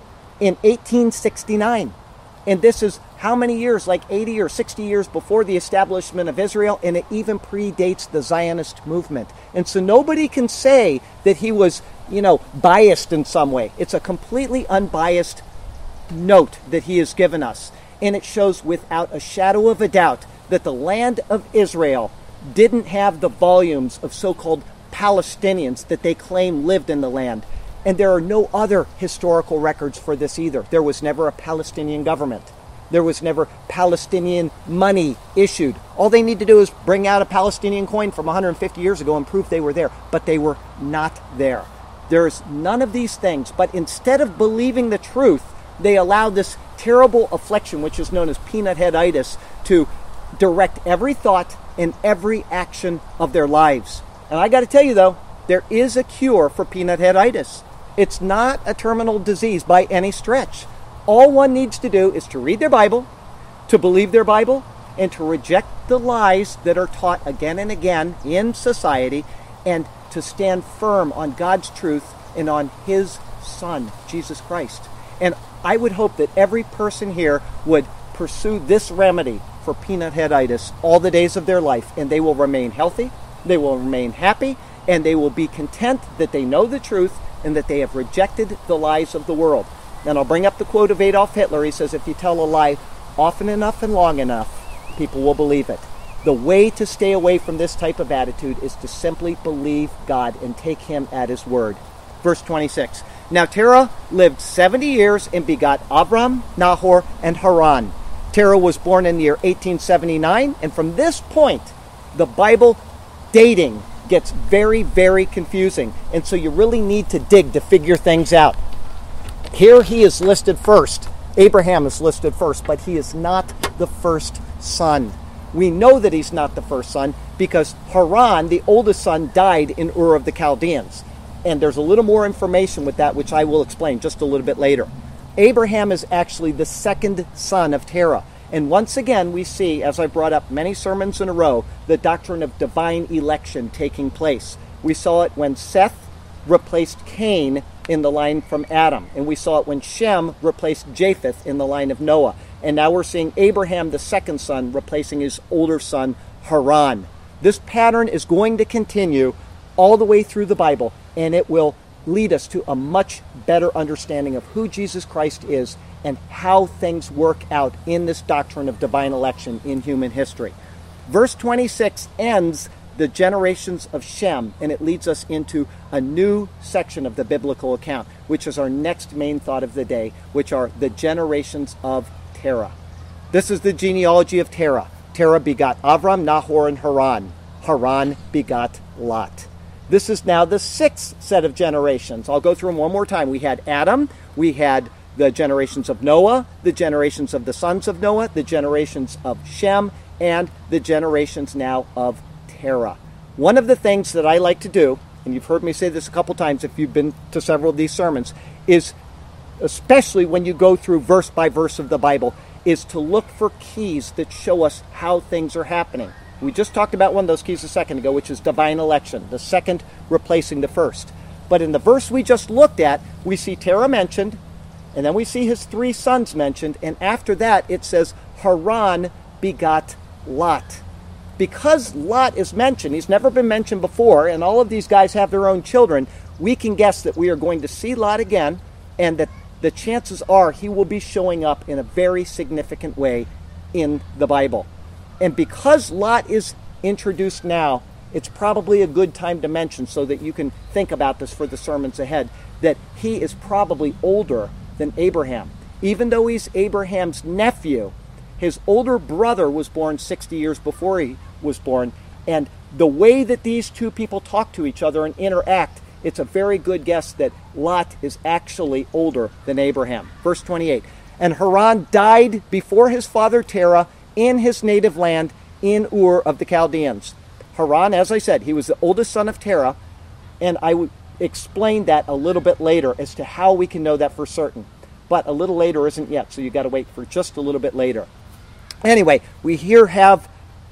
in eighteen sixty-nine. And this is how many years, like eighty or sixty years before the establishment of Israel, and it even predates the Zionist movement. And so nobody can say that he was, you know, biased in some way. It's a completely unbiased note that he has given us. And it shows without a shadow of a doubt that the land of Israel didn't have the volumes of so-called Palestinians that they claim lived in the land. And there are no other historical records for this either. There was never a Palestinian government. There was never Palestinian money issued. All they need to do is bring out a Palestinian coin from one hundred fifty years ago and prove they were there. But they were not there. There's none of these things. But instead of believing the truth, they allowed this terrible affliction, which is known as peanut headitis, to direct every thought and every action of their lives. And I got to tell you, though, there is a cure for peanut headitis. It's not a terminal disease by any stretch. All one needs to do is to read their Bible, to believe their Bible, and to reject the lies that are taught again and again in society, and to stand firm on God's truth and on His Son, Jesus Christ. And I would hope that every person here would pursue this remedy for peanut headitis all the days of their life, and they will remain healthy, they will remain happy, and they will be content that they know the truth and that they have rejected the lies of the world. And I'll bring up the quote of Adolf Hitler. He says, if you tell a lie often enough and long enough, people will believe it. The way to stay away from this type of attitude is to simply believe God and take Him at His word. Verse twenty-six. Now Terah lived seventy years and begot Abram, Nahor, and Haran. Terah was born in the year eighteen seventy-nine, and from this point, the Bible dating gets very, very confusing. And so you really need to dig to figure things out. Here he is listed first. Abraham is listed first, but he is not the first son. We know that he's not the first son because Haran, the oldest son, died in Ur of the Chaldeans. And there's a little more information with that, which I will explain just a little bit later. Abraham is actually the second son of Terah. And once again, we see, as I brought up many sermons in a row, the doctrine of divine election taking place. We saw it when Seth replaced Cain in the line from Adam. And we saw it when Shem replaced Japheth in the line of Noah. And now we're seeing Abraham, the second son, replacing his older son, Haran. This pattern is going to continue all the way through the Bible, and it will lead us to a much better understanding of who Jesus Christ is and how things work out in this doctrine of divine election in human history. Verse twenty-six ends the generations of Shem, and it leads us into a new section of the biblical account, which is our next main thought of the day, which are the generations of Terah. This is the genealogy of Terah. Terah begot Avram, Nahor, and Haran. Haran begot Lot. This is now the sixth set of generations. I'll go through them one more time. We had Adam, we had the generations of Noah, the generations of the sons of Noah, the generations of Shem, and the generations now of Terah. One of the things that I like to do, and you've heard me say this a couple times if you've been to several of these sermons, is, especially when you go through verse by verse of the Bible, is to look for keys that show us how things are happening. We just talked about one of those keys a second ago, which is divine election, the second replacing the first. But in the verse we just looked at, we see Terah mentioned, and then we see his three sons mentioned, and after that it says Haran begot Lot. Because Lot is mentioned, he's never been mentioned before, and all of these guys have their own children, we can guess that we are going to see Lot again, and that the chances are he will be showing up in a very significant way in the Bible. And because Lot is introduced now, it's probably a good time to mention, so that you can think about this for the sermons ahead, that he is probably older than Abraham. Even though he's Abraham's nephew, his older brother was born sixty years before he was born, and the way that these two people talk to each other and interact, it's a very good guess that Lot is actually older than Abraham. Verse twenty-eight, and Haran died before his father Terah in his native land, in Ur of the Chaldeans. Haran, as I said, he was the oldest son of Terah, and I would explain that a little bit later as to how we can know that for certain. But a little later isn't yet, so you got to wait for just a little bit later. Anyway, we here have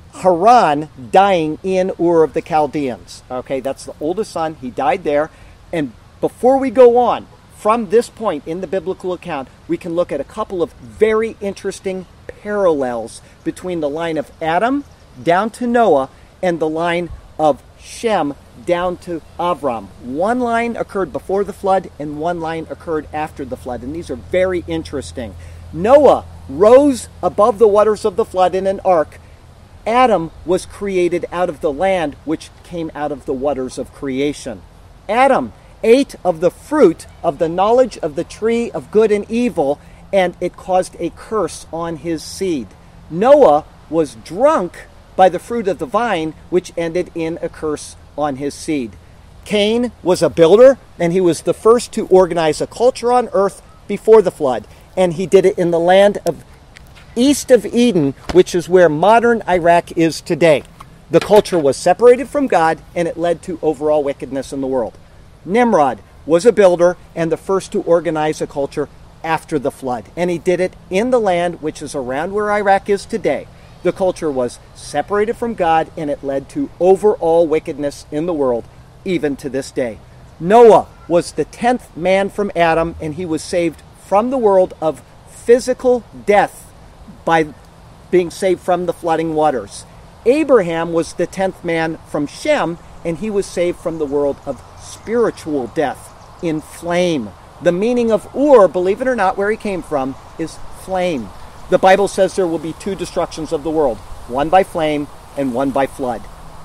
Haran dying in Ur of the Chaldeans. Okay, that's the oldest son. He died there. And before we go on, from this point in the biblical account, we can look at a couple of very interesting parallels between the line of Adam down to Noah and the line of Shem down to Avram. One line occurred before the flood and one line occurred after the flood, and these are very interesting. Noah rose above the waters of the flood in an ark. Adam was created out of the land, which came out of the waters of creation. Adam ate of the fruit of the knowledge of the tree of good and evil, and it caused a curse on his seed. Noah was drunk by the fruit of the vine, which ended in a curse on his seed. Cain was a builder, and he was the first to organize a culture on earth before the flood, and he did it in the land of east of Eden, which is where modern Iraq is today. The culture was separated from God, and it led to overall wickedness in the world. Nimrod was a builder and the first to organize a culture after the flood, and he did it in the land which is around where Iraq is today. The culture was separated from God, and it led to overall wickedness in the world, even to this day. Noah was the tenth man from Adam, and he was saved from the world of physical death by being saved from the flooding waters. Abraham was the tenth man from Shem, and he was saved from the world of spiritual death in flame. The meaning of Ur, believe it or not, where he came from, is flame. The Bible says there will be two destructions of the world, one by flame and one by flood.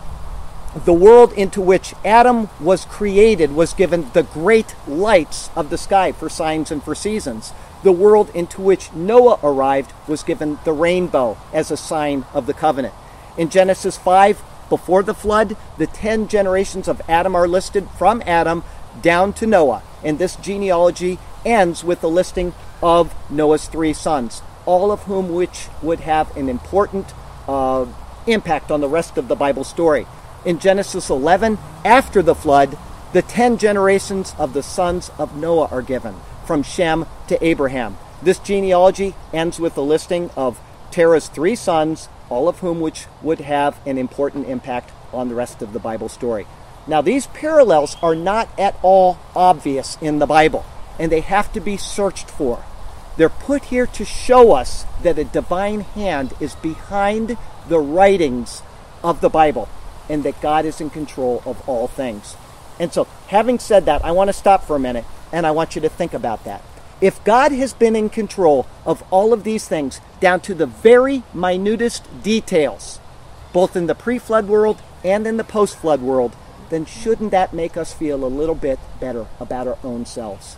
The world into which Adam was created was given the great lights of the sky for signs and for seasons. The world into which Noah arrived was given the rainbow as a sign of the covenant. In Genesis five, before the flood, the ten generations of Adam are listed from Adam down to Noah. And this genealogy ends with the listing of Noah's three sons, all of whom which would have an important uh, impact on the rest of the Bible story. In Genesis eleven, after the flood, the ten generations of the sons of Noah are given, from Shem to Abraham. This genealogy ends with the listing of Terah's three sons, all of whom which would have an important impact on the rest of the Bible story. Now, these parallels are not at all obvious in the Bible, and they have to be searched for. They're put here to show us that a divine hand is behind the writings of the Bible, and that God is in control of all things. And so, having said that, I want to stop for a minute, and I want you to think about that. If God has been in control of all of these things, down to the very minutest details, both in the pre-flood world and in the post-flood world, then shouldn't that make us feel a little bit better about our own selves?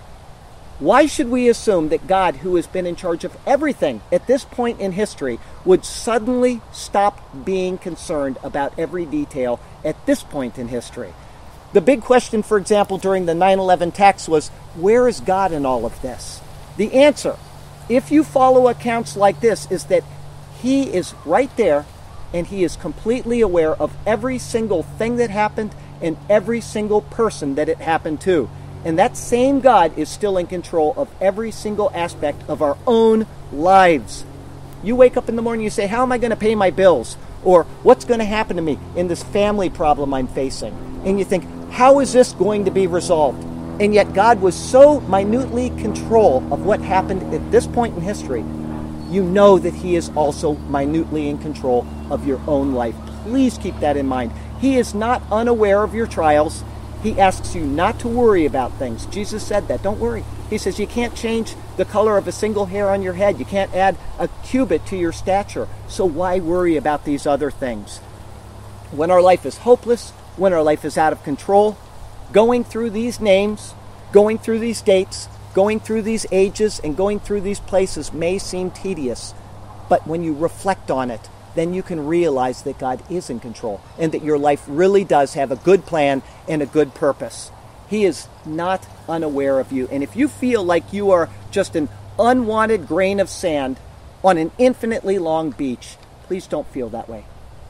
Why should we assume that God, who has been in charge of everything at this point in history, would suddenly stop being concerned about every detail at this point in history? The big question, for example, during the nine eleven attacks was, where is God in all of this? The answer, if you follow accounts like this, is that he is right there, and he is completely aware of every single thing that happened and every single person that it happened to. And that same God is still in control of every single aspect of our own lives. You wake up in the morning, you say, how am I going to pay my bills? Or what's going to happen to me in this family problem I'm facing? And you think, how is this going to be resolved? And yet God was so minutely in control of what happened at this point in history, you know that he is also minutely in control of your own life. Please keep that in mind. He is not unaware of your trials. He asks you not to worry about things. Jesus said that. Don't worry. He says you can't change the color of a single hair on your head. You can't add a cubit to your stature. So why worry about these other things? When our life is hopeless, when our life is out of control, going through these names, going through these dates, going through these ages, and going through these places may seem tedious. But when you reflect on it, then you can realize that God is in control and that your life really does have a good plan and a good purpose. He is not unaware of you. And if you feel like you are just an unwanted grain of sand on an infinitely long beach, please don't feel that way.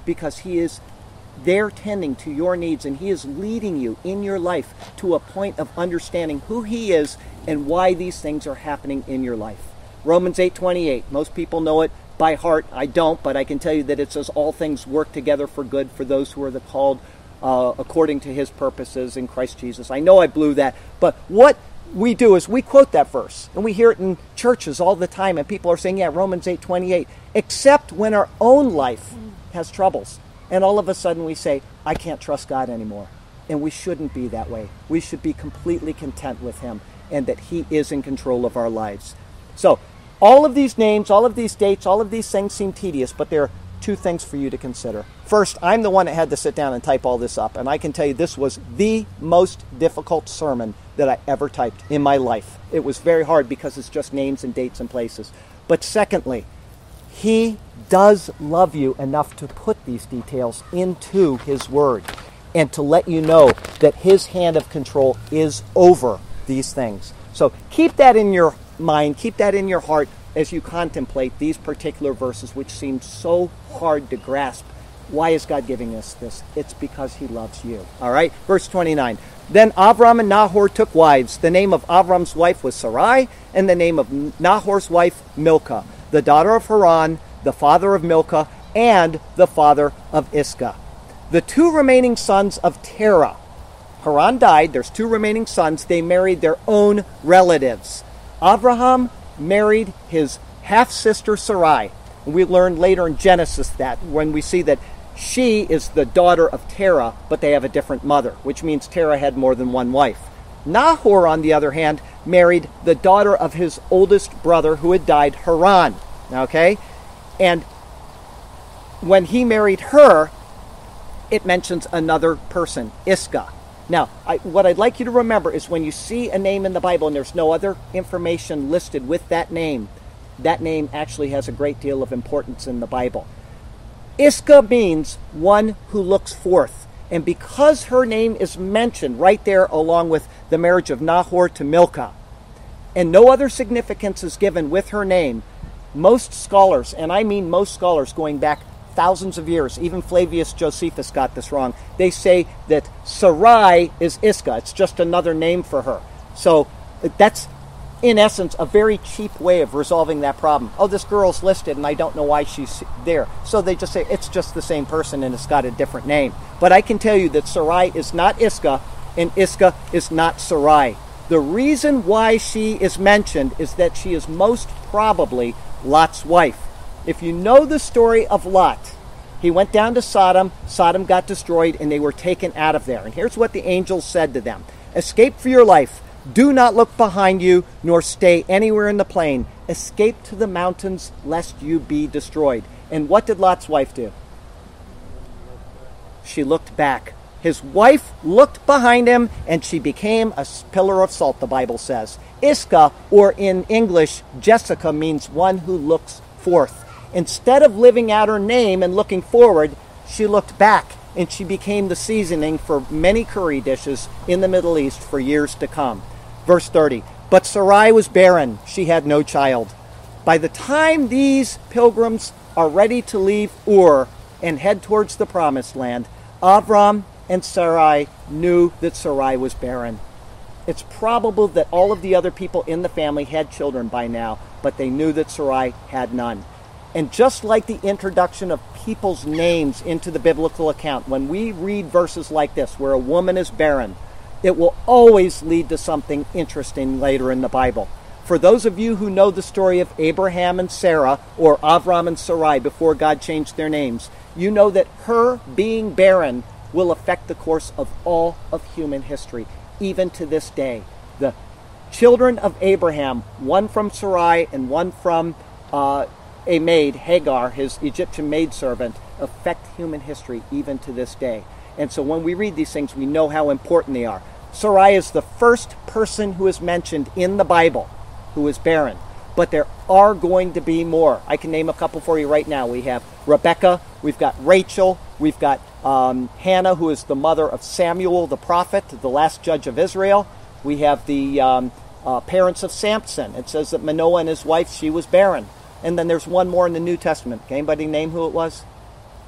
because he is there tending to your needs, and he is leading you in your life to a point of understanding who he is and why these things are happening in your life. Romans eight twenty-eight, most people know it by heart. I don't, but I can tell you that it says all things work together for good for those who are the called uh, according to his purposes in Christ Jesus. I know I blew that, but what we do is we quote that verse, and we hear it in churches all the time, and people are saying, yeah, Romans eight twenty-eight, except when our own life has troubles. And all of a sudden we say, I can't trust God anymore. And we shouldn't be that way. We should be completely content with him and that he is in control of our lives. So, all of these names, all of these dates, all of these things seem tedious, but there are two things for you to consider. First, I'm the one that had to sit down and type all this up, and I can tell you this was the most difficult sermon that I ever typed in my life. It was very hard because it's just names and dates and places. But secondly, he does love you enough to put these details into his word and to let you know that his hand of control is over these things. So keep that in your mind, keep that in your heart as you contemplate these particular verses, which seem so hard to grasp. Why is God giving us this? It's because he loves you. All right, verse twenty-nine. Then Avram and Nahor took wives. The name of Avram's wife was Sarai, and the name of Nahor's wife Milcah, the daughter of Haran, the father of Milcah, and the father of Iscah. The two remaining sons of Terah. Haran died. There's two remaining sons. They married their own relatives. Abraham married his half-sister Sarai. We learn later in Genesis that when we see that she is the daughter of Terah, but they have a different mother, which means Terah had more than one wife. Nahor, on the other hand, married the daughter of his oldest brother who had died, Haran. Okay? And when he married her, it mentions another person, Iscah. Now, I, what I'd like you to remember is when you see a name in the Bible and there's no other information listed with that name, that name actually has a great deal of importance in the Bible. Iscah means one who looks forth. And because her name is mentioned right there along with the marriage of Nahor to Milcah, and no other significance is given with her name, most scholars, and I mean most scholars going back thousands of years, even Flavius Josephus got this wrong, they say that Sarai is Iscah. It's just another name for her. So that's, in essence, a very cheap way of resolving that problem. Oh, this girl's listed and I don't know why she's there. So they just say it's just the same person and it's got a different name. But I can tell you that Sarai is not Iscah and Iscah is not Sarai. The reason why she is mentioned is that she is most probably Lot's wife. If you know the story of Lot, he went down to Sodom, Sodom got destroyed, and they were taken out of there. And here's what the angels said to them. Escape for your life. Do not look behind you, nor stay anywhere in the plain. Escape to the mountains, lest you be destroyed. And what did Lot's wife do? She looked back. His wife looked behind him, and she became a pillar of salt, the Bible says. Iscah, or in English, Jessica, means one who looks forth. Instead of living out her name and looking forward, she looked back, and she became the seasoning for many curry dishes in the Middle East for years to come. Verse thirty, but Sarai was barren. She had no child. By the time these pilgrims are ready to leave Ur and head towards the Promised Land, Avram and Sarai knew that Sarai was barren. It's probable that all of the other people in the family had children by now, but they knew that Sarai had none. And just like the introduction of people's names into the biblical account, when we read verses like this, where a woman is barren, it will always lead to something interesting later in the Bible. For those of you who know the story of Abraham and Sarah, or Avram and Sarai before God changed their names, you know that her being barren will affect the course of all of human history, even to this day. The children of Abraham, one from Sarai and one from uh, a maid, Hagar, his Egyptian maidservant, affect human history even to this day. And so when we read these things, we know how important they are. Sarai is the first person who is mentioned in the Bible who is barren. But there are going to be more. I can name a couple for you right now. We have Rebecca, we've got Rachel, we've got um, Hannah, who is the mother of Samuel the prophet, the last judge of Israel. We have the um, uh, parents of Samson. It says that Manoah and his wife, she was barren. And then there's one more in the New Testament. Can anybody name who it was?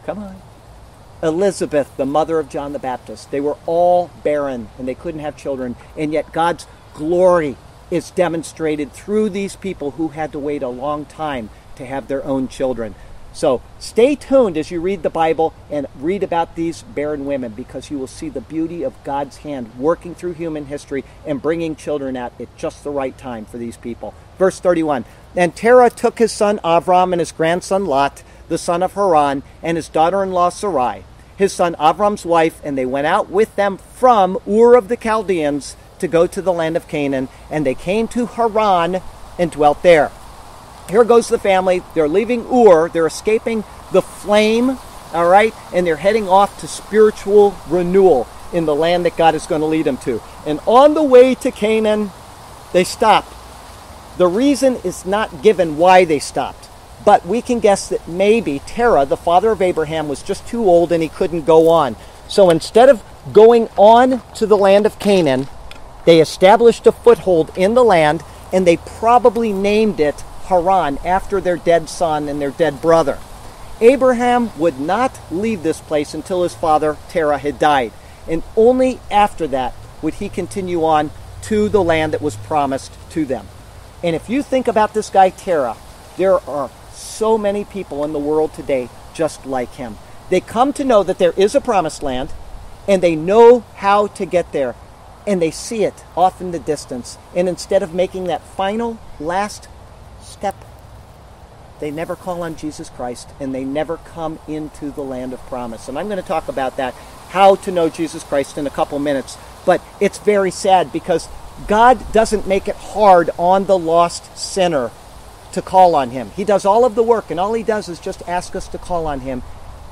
Come on. Elizabeth, the mother of John the Baptist. They were all barren and they couldn't have children. And yet God's glory is demonstrated through these people who had to wait a long time to have their own children. So stay tuned as you read the Bible and read about these barren women, because you will see the beauty of God's hand working through human history and bringing children out at just the right time for these people. Verse thirty-one, and Terah took his son Avram and his grandson Lot, the son of Haran, and his daughter-in-law Sarai, his son Avram's wife, and they went out with them from Ur of the Chaldeans to go to the land of Canaan, and they came to Haran and dwelt there. Here goes the family. They're leaving Ur. They're escaping the flame, all right, and they're heading off to spiritual renewal in the land that God is going to lead them to. And on the way to Canaan, they stopped. The reason is not given why they stopped, but we can guess that maybe Terah, the father of Abraham, was just too old and he couldn't go on. So instead of going on to the land of Canaan, they established a foothold in the land, and they probably named it Haran after their dead son and their dead brother. Abraham would not leave this place until his father Terah had died, and only after that would he continue on to the land that was promised to them. And if you think about this guy Terah, there are so many people in the world today just like him. They come to know that there is a promised land, and they know how to get there, and they see it off in the distance, and instead of making that final last step, they never call on Jesus Christ, and they never come into the land of promise. And I'm going to talk about that, how to know Jesus Christ, in a couple minutes. But it's very sad, because God doesn't make it hard on the lost sinner to call on him. He does all of the work, and all he does is just ask us to call on him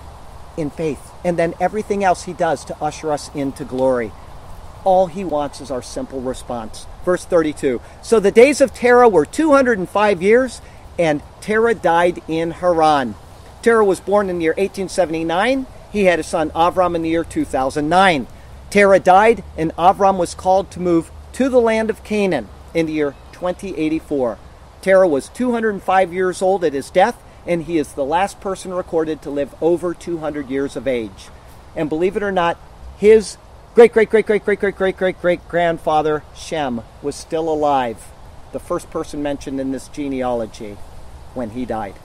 in faith. And then everything else he does to usher us into glory. All he wants is our simple response. Verse thirty-two, so the days of Terah were two hundred five years, and Terah died in Haran. Terah was born in the year eighteen seventy-nine. He had a son Avram in the year two thousand nine. Terah died, and Avram was called to move to the land of Canaan in the year twenty eighty-four. Terah was two hundred five years old at his death, and he is the last person recorded to live over two hundred years of age. And believe it or not, his great, great, great, great, great, great, great, great, great grandfather Shem was still alive, the first person mentioned in this genealogy, when he died.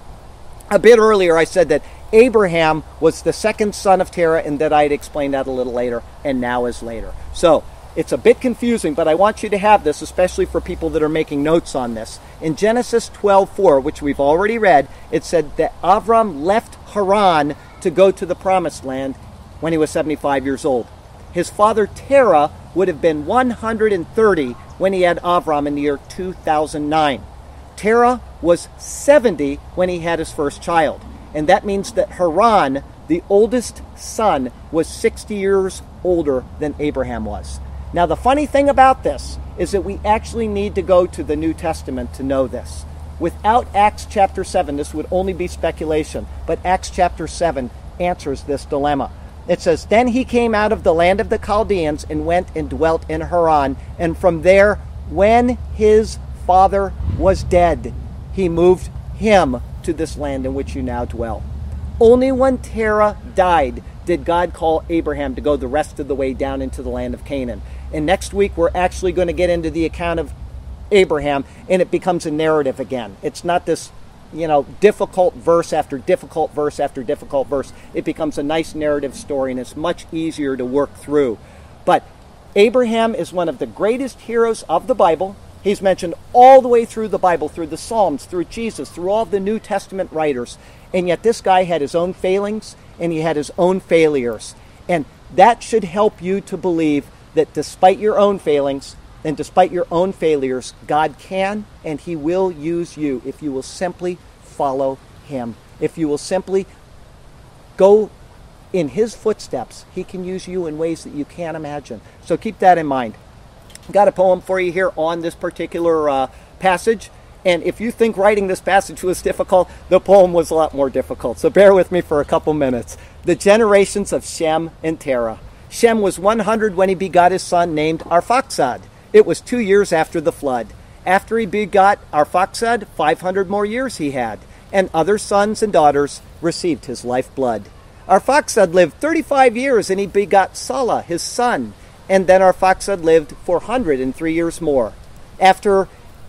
A bit earlier I said that Abraham was the second son of Terah, and that I'd explain that a little later, and now is later. So it's a bit confusing, but I want you to have this, especially for people that are making notes on this. In Genesis twelve four, which we've already read, it said that Avram left Haran to go to the promised land when he was seventy-five years old. His father Terah would have been one hundred thirty when he had Avram in the year two thousand nine. Terah was seventy when he had his first child. And that means that Haran, the oldest son, was sixty years older than Abraham was. Now, the funny thing about this is that we actually need to go to the New Testament to know this. Without Acts chapter seven, this would only be speculation, but Acts chapter seven answers this dilemma. It says, then he came out of the land of the Chaldeans and went and dwelt in Haran, and from there, when his father was dead, he moved him to this land in which you now dwell. Only when Terah died did God call Abraham to go the rest of the way down into the land of Canaan. And next week we're actually going to get into the account of Abraham, and it becomes a narrative again. It's not this, you know, difficult verse after difficult verse after difficult verse. It becomes a nice narrative story, and it's much easier to work through. But Abraham is one of the greatest heroes of the Bible. He's mentioned all the way through the Bible, through the Psalms, through Jesus, through all the New Testament writers. And yet this guy had his own failings, and he had his own failures. And that should help you to believe that despite your own failings and despite your own failures, God can and he will use you if you will simply follow him. If you will simply go in his footsteps, he can use you in ways that you can't imagine. So keep that in mind. Got a poem for you here on this particular uh, passage. And if you think writing this passage was difficult, the poem was a lot more difficult. So bear with me for a couple minutes. The generations of Shem and Terah. Shem was one hundred when he begot his son named Arphaxad. It was two years after the flood. After he begot Arphaxad, five hundred more years he had, and other sons and daughters received his lifeblood. Arphaxad lived thirty-five years, and he begot Salah, his son. And then Arphaxad lived four hundred three years more. After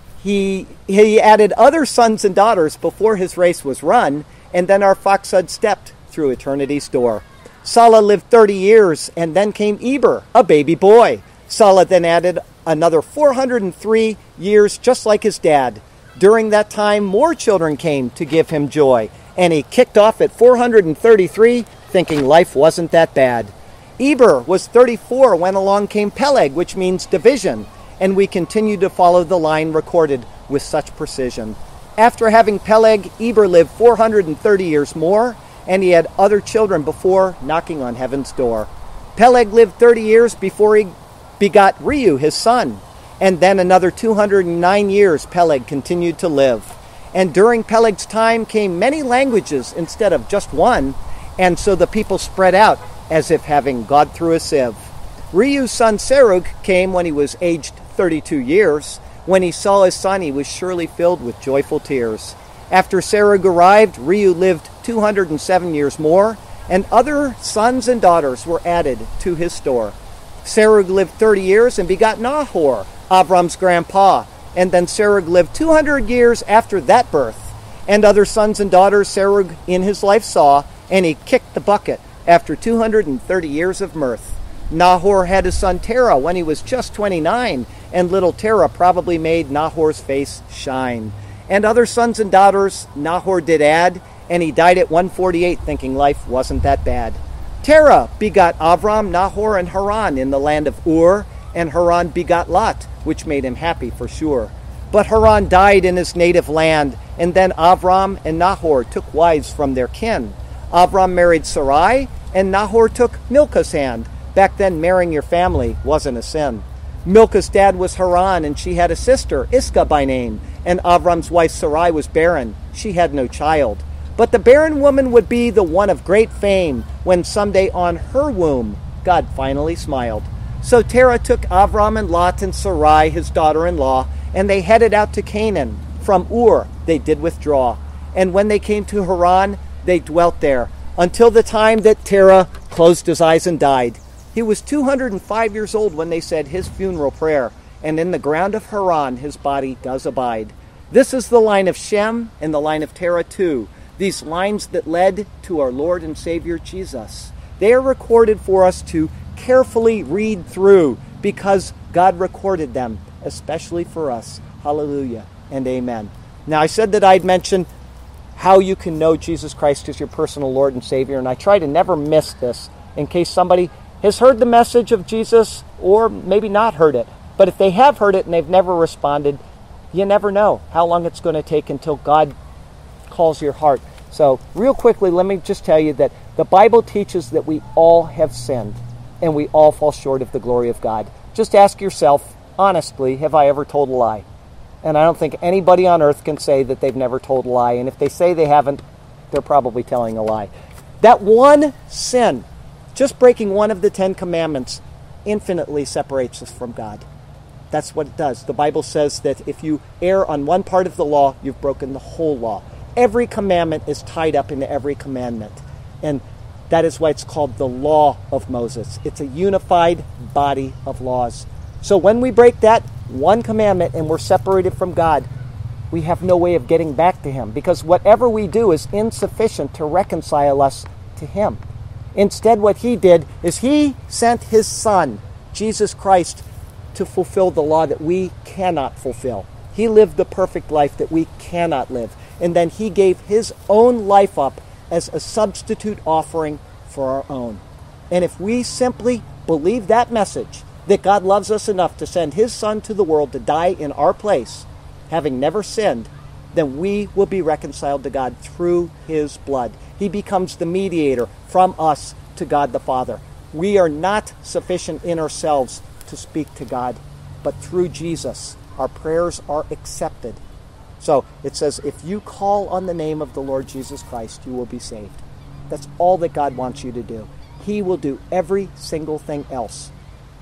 he, he added other sons and daughters before his race was run, and then Arphaxad stepped through eternity's door. Salah lived thirty years, and then came Eber, a baby boy. Salah then added another four hundred three years, just like his dad. During that time, more children came to give him joy, and he kicked off at four hundred thirty-three, thinking life wasn't that bad. Eber was thirty-four when along came Peleg, which means division, and we continue to follow the line recorded with such precision. After having Peleg, Eber lived four hundred thirty years more, and he had other children before knocking on heaven's door. Peleg lived thirty years before he begot Reu, his son, and then another two hundred nine years Peleg continued to live. And during Peleg's time came many languages instead of just one, and so the people spread out as if having gone through a sieve. Reu's son Serug came when he was aged thirty-two years. When he saw his son, he was surely filled with joyful tears. After Serug arrived, Reu lived two hundred seven years more, and other sons and daughters were added to his store. Serug lived thirty years and begot Nahor, Avram's grandpa, and then Serug lived two hundred years after that birth. And other sons and daughters Serug in his life saw, and he kicked the bucket after two hundred thirty years of mirth. Nahor had his son Terah when he was just twenty-nine, and little Terah probably made Nahor's face shine. And other sons and daughters Nahor did add, and he died at one forty-eight, thinking life wasn't that bad. Terah begot Avram, Nahor, and Haran in the land of Ur, and Haran begot Lot, which made him happy for sure. But Haran died in his native land, and then Avram and Nahor took wives from their kin. Avram married Sarai, and Nahor took Milcah's hand. Back then, marrying your family wasn't a sin. Milcah's dad was Haran, and she had a sister, Iscah by name, and Avram's wife Sarai was barren. She had no child. But the barren woman would be the one of great fame when someday on her womb God finally smiled. So Terah took Avram and Lot and Sarai, his daughter-in-law, and they headed out to Canaan. From Ur they did withdraw. And when they came to Haran, they dwelt there, until the time that Terah closed his eyes and died. He was two hundred five years old when they said his funeral prayer, and in the ground of Haran his body does abide. This is the line of Shem and the line of Terah too, these lines that led to our Lord and Savior Jesus. They are recorded for us to carefully read through because God recorded them, especially for us. Hallelujah and amen. Now, I said that I'd mention how you can know Jesus Christ as your personal Lord and Savior, and I try to never miss this in case somebody has heard the message of Jesus or maybe not heard it. But if they have heard it and they've never responded, you never know how long it's going to take until God calls your heart. So real quickly, let me just tell you that the Bible teaches that we all have sinned and we all fall short of the glory of God. Just ask yourself, honestly, have I ever told a lie? And I don't think anybody on earth can say that they've never told a lie. And if they say they haven't, they're probably telling a lie. That one sin, just breaking one of the Ten Commandments, infinitely separates us from God. That's what it does. The Bible says that if you err on one part of the law, you've broken the whole law. Every commandment is tied up into every commandment. And that is why it's called the law of Moses. It's a unified body of laws. So when we break that one commandment and we're separated from God, we have no way of getting back to Him, because whatever we do is insufficient to reconcile us to Him. Instead, what He did is He sent His Son, Jesus Christ, to fulfill the law that we cannot fulfill. He lived the perfect life that we cannot live. And then He gave His own life up as a substitute offering for our own. And if we simply believe that message, that God loves us enough to send His Son to the world to die in our place, having never sinned, then we will be reconciled to God through His blood. He becomes the mediator from us to God the Father. We are not sufficient in ourselves to speak to God, but through Jesus, our prayers are accepted. So it says, if you call on the name of the Lord Jesus Christ, you will be saved. That's all that God wants you to do. He will do every single thing else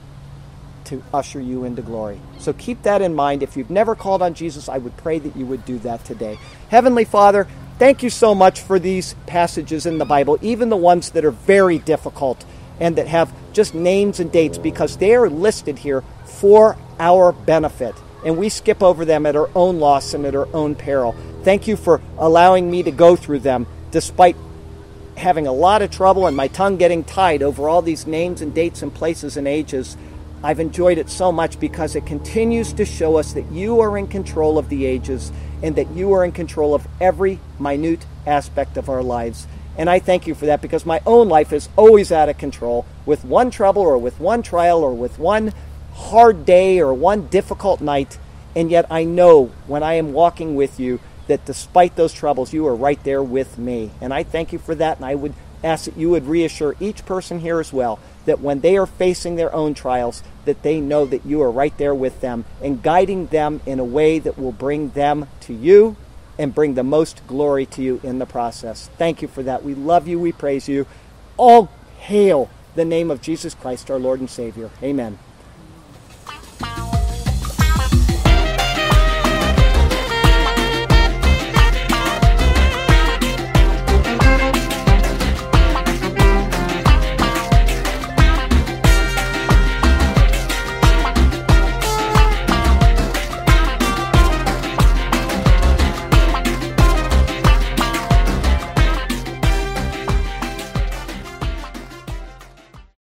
to usher you into glory. So keep that in mind. If you've never called on Jesus, I would pray that you would do that today. Heavenly Father, thank you so much for these passages in the Bible, even the ones that are very difficult and that have just names and dates, because they are listed here for our benefit. And we skip over them at our own loss and at our own peril. Thank you for allowing me to go through them despite having a lot of trouble and my tongue getting tied over all these names and dates and places and ages. I've enjoyed it so much because it continues to show us that you are in control of the ages and that you are in control of every minute aspect of our lives. And I thank you for that, because my own life is always out of control with one trouble or with one trial or with one hard day or one difficult night. And yet I know when I am walking with you that despite those troubles, you are right there with me. And I thank you for that. And I would ask that you would reassure each person here as well that when they are facing their own trials, that they know that you are right there with them and guiding them in a way that will bring them to you and bring the most glory to you in the process. Thank you for that. We love you. We praise you. All hail the name of Jesus Christ, our Lord and Savior. Amen.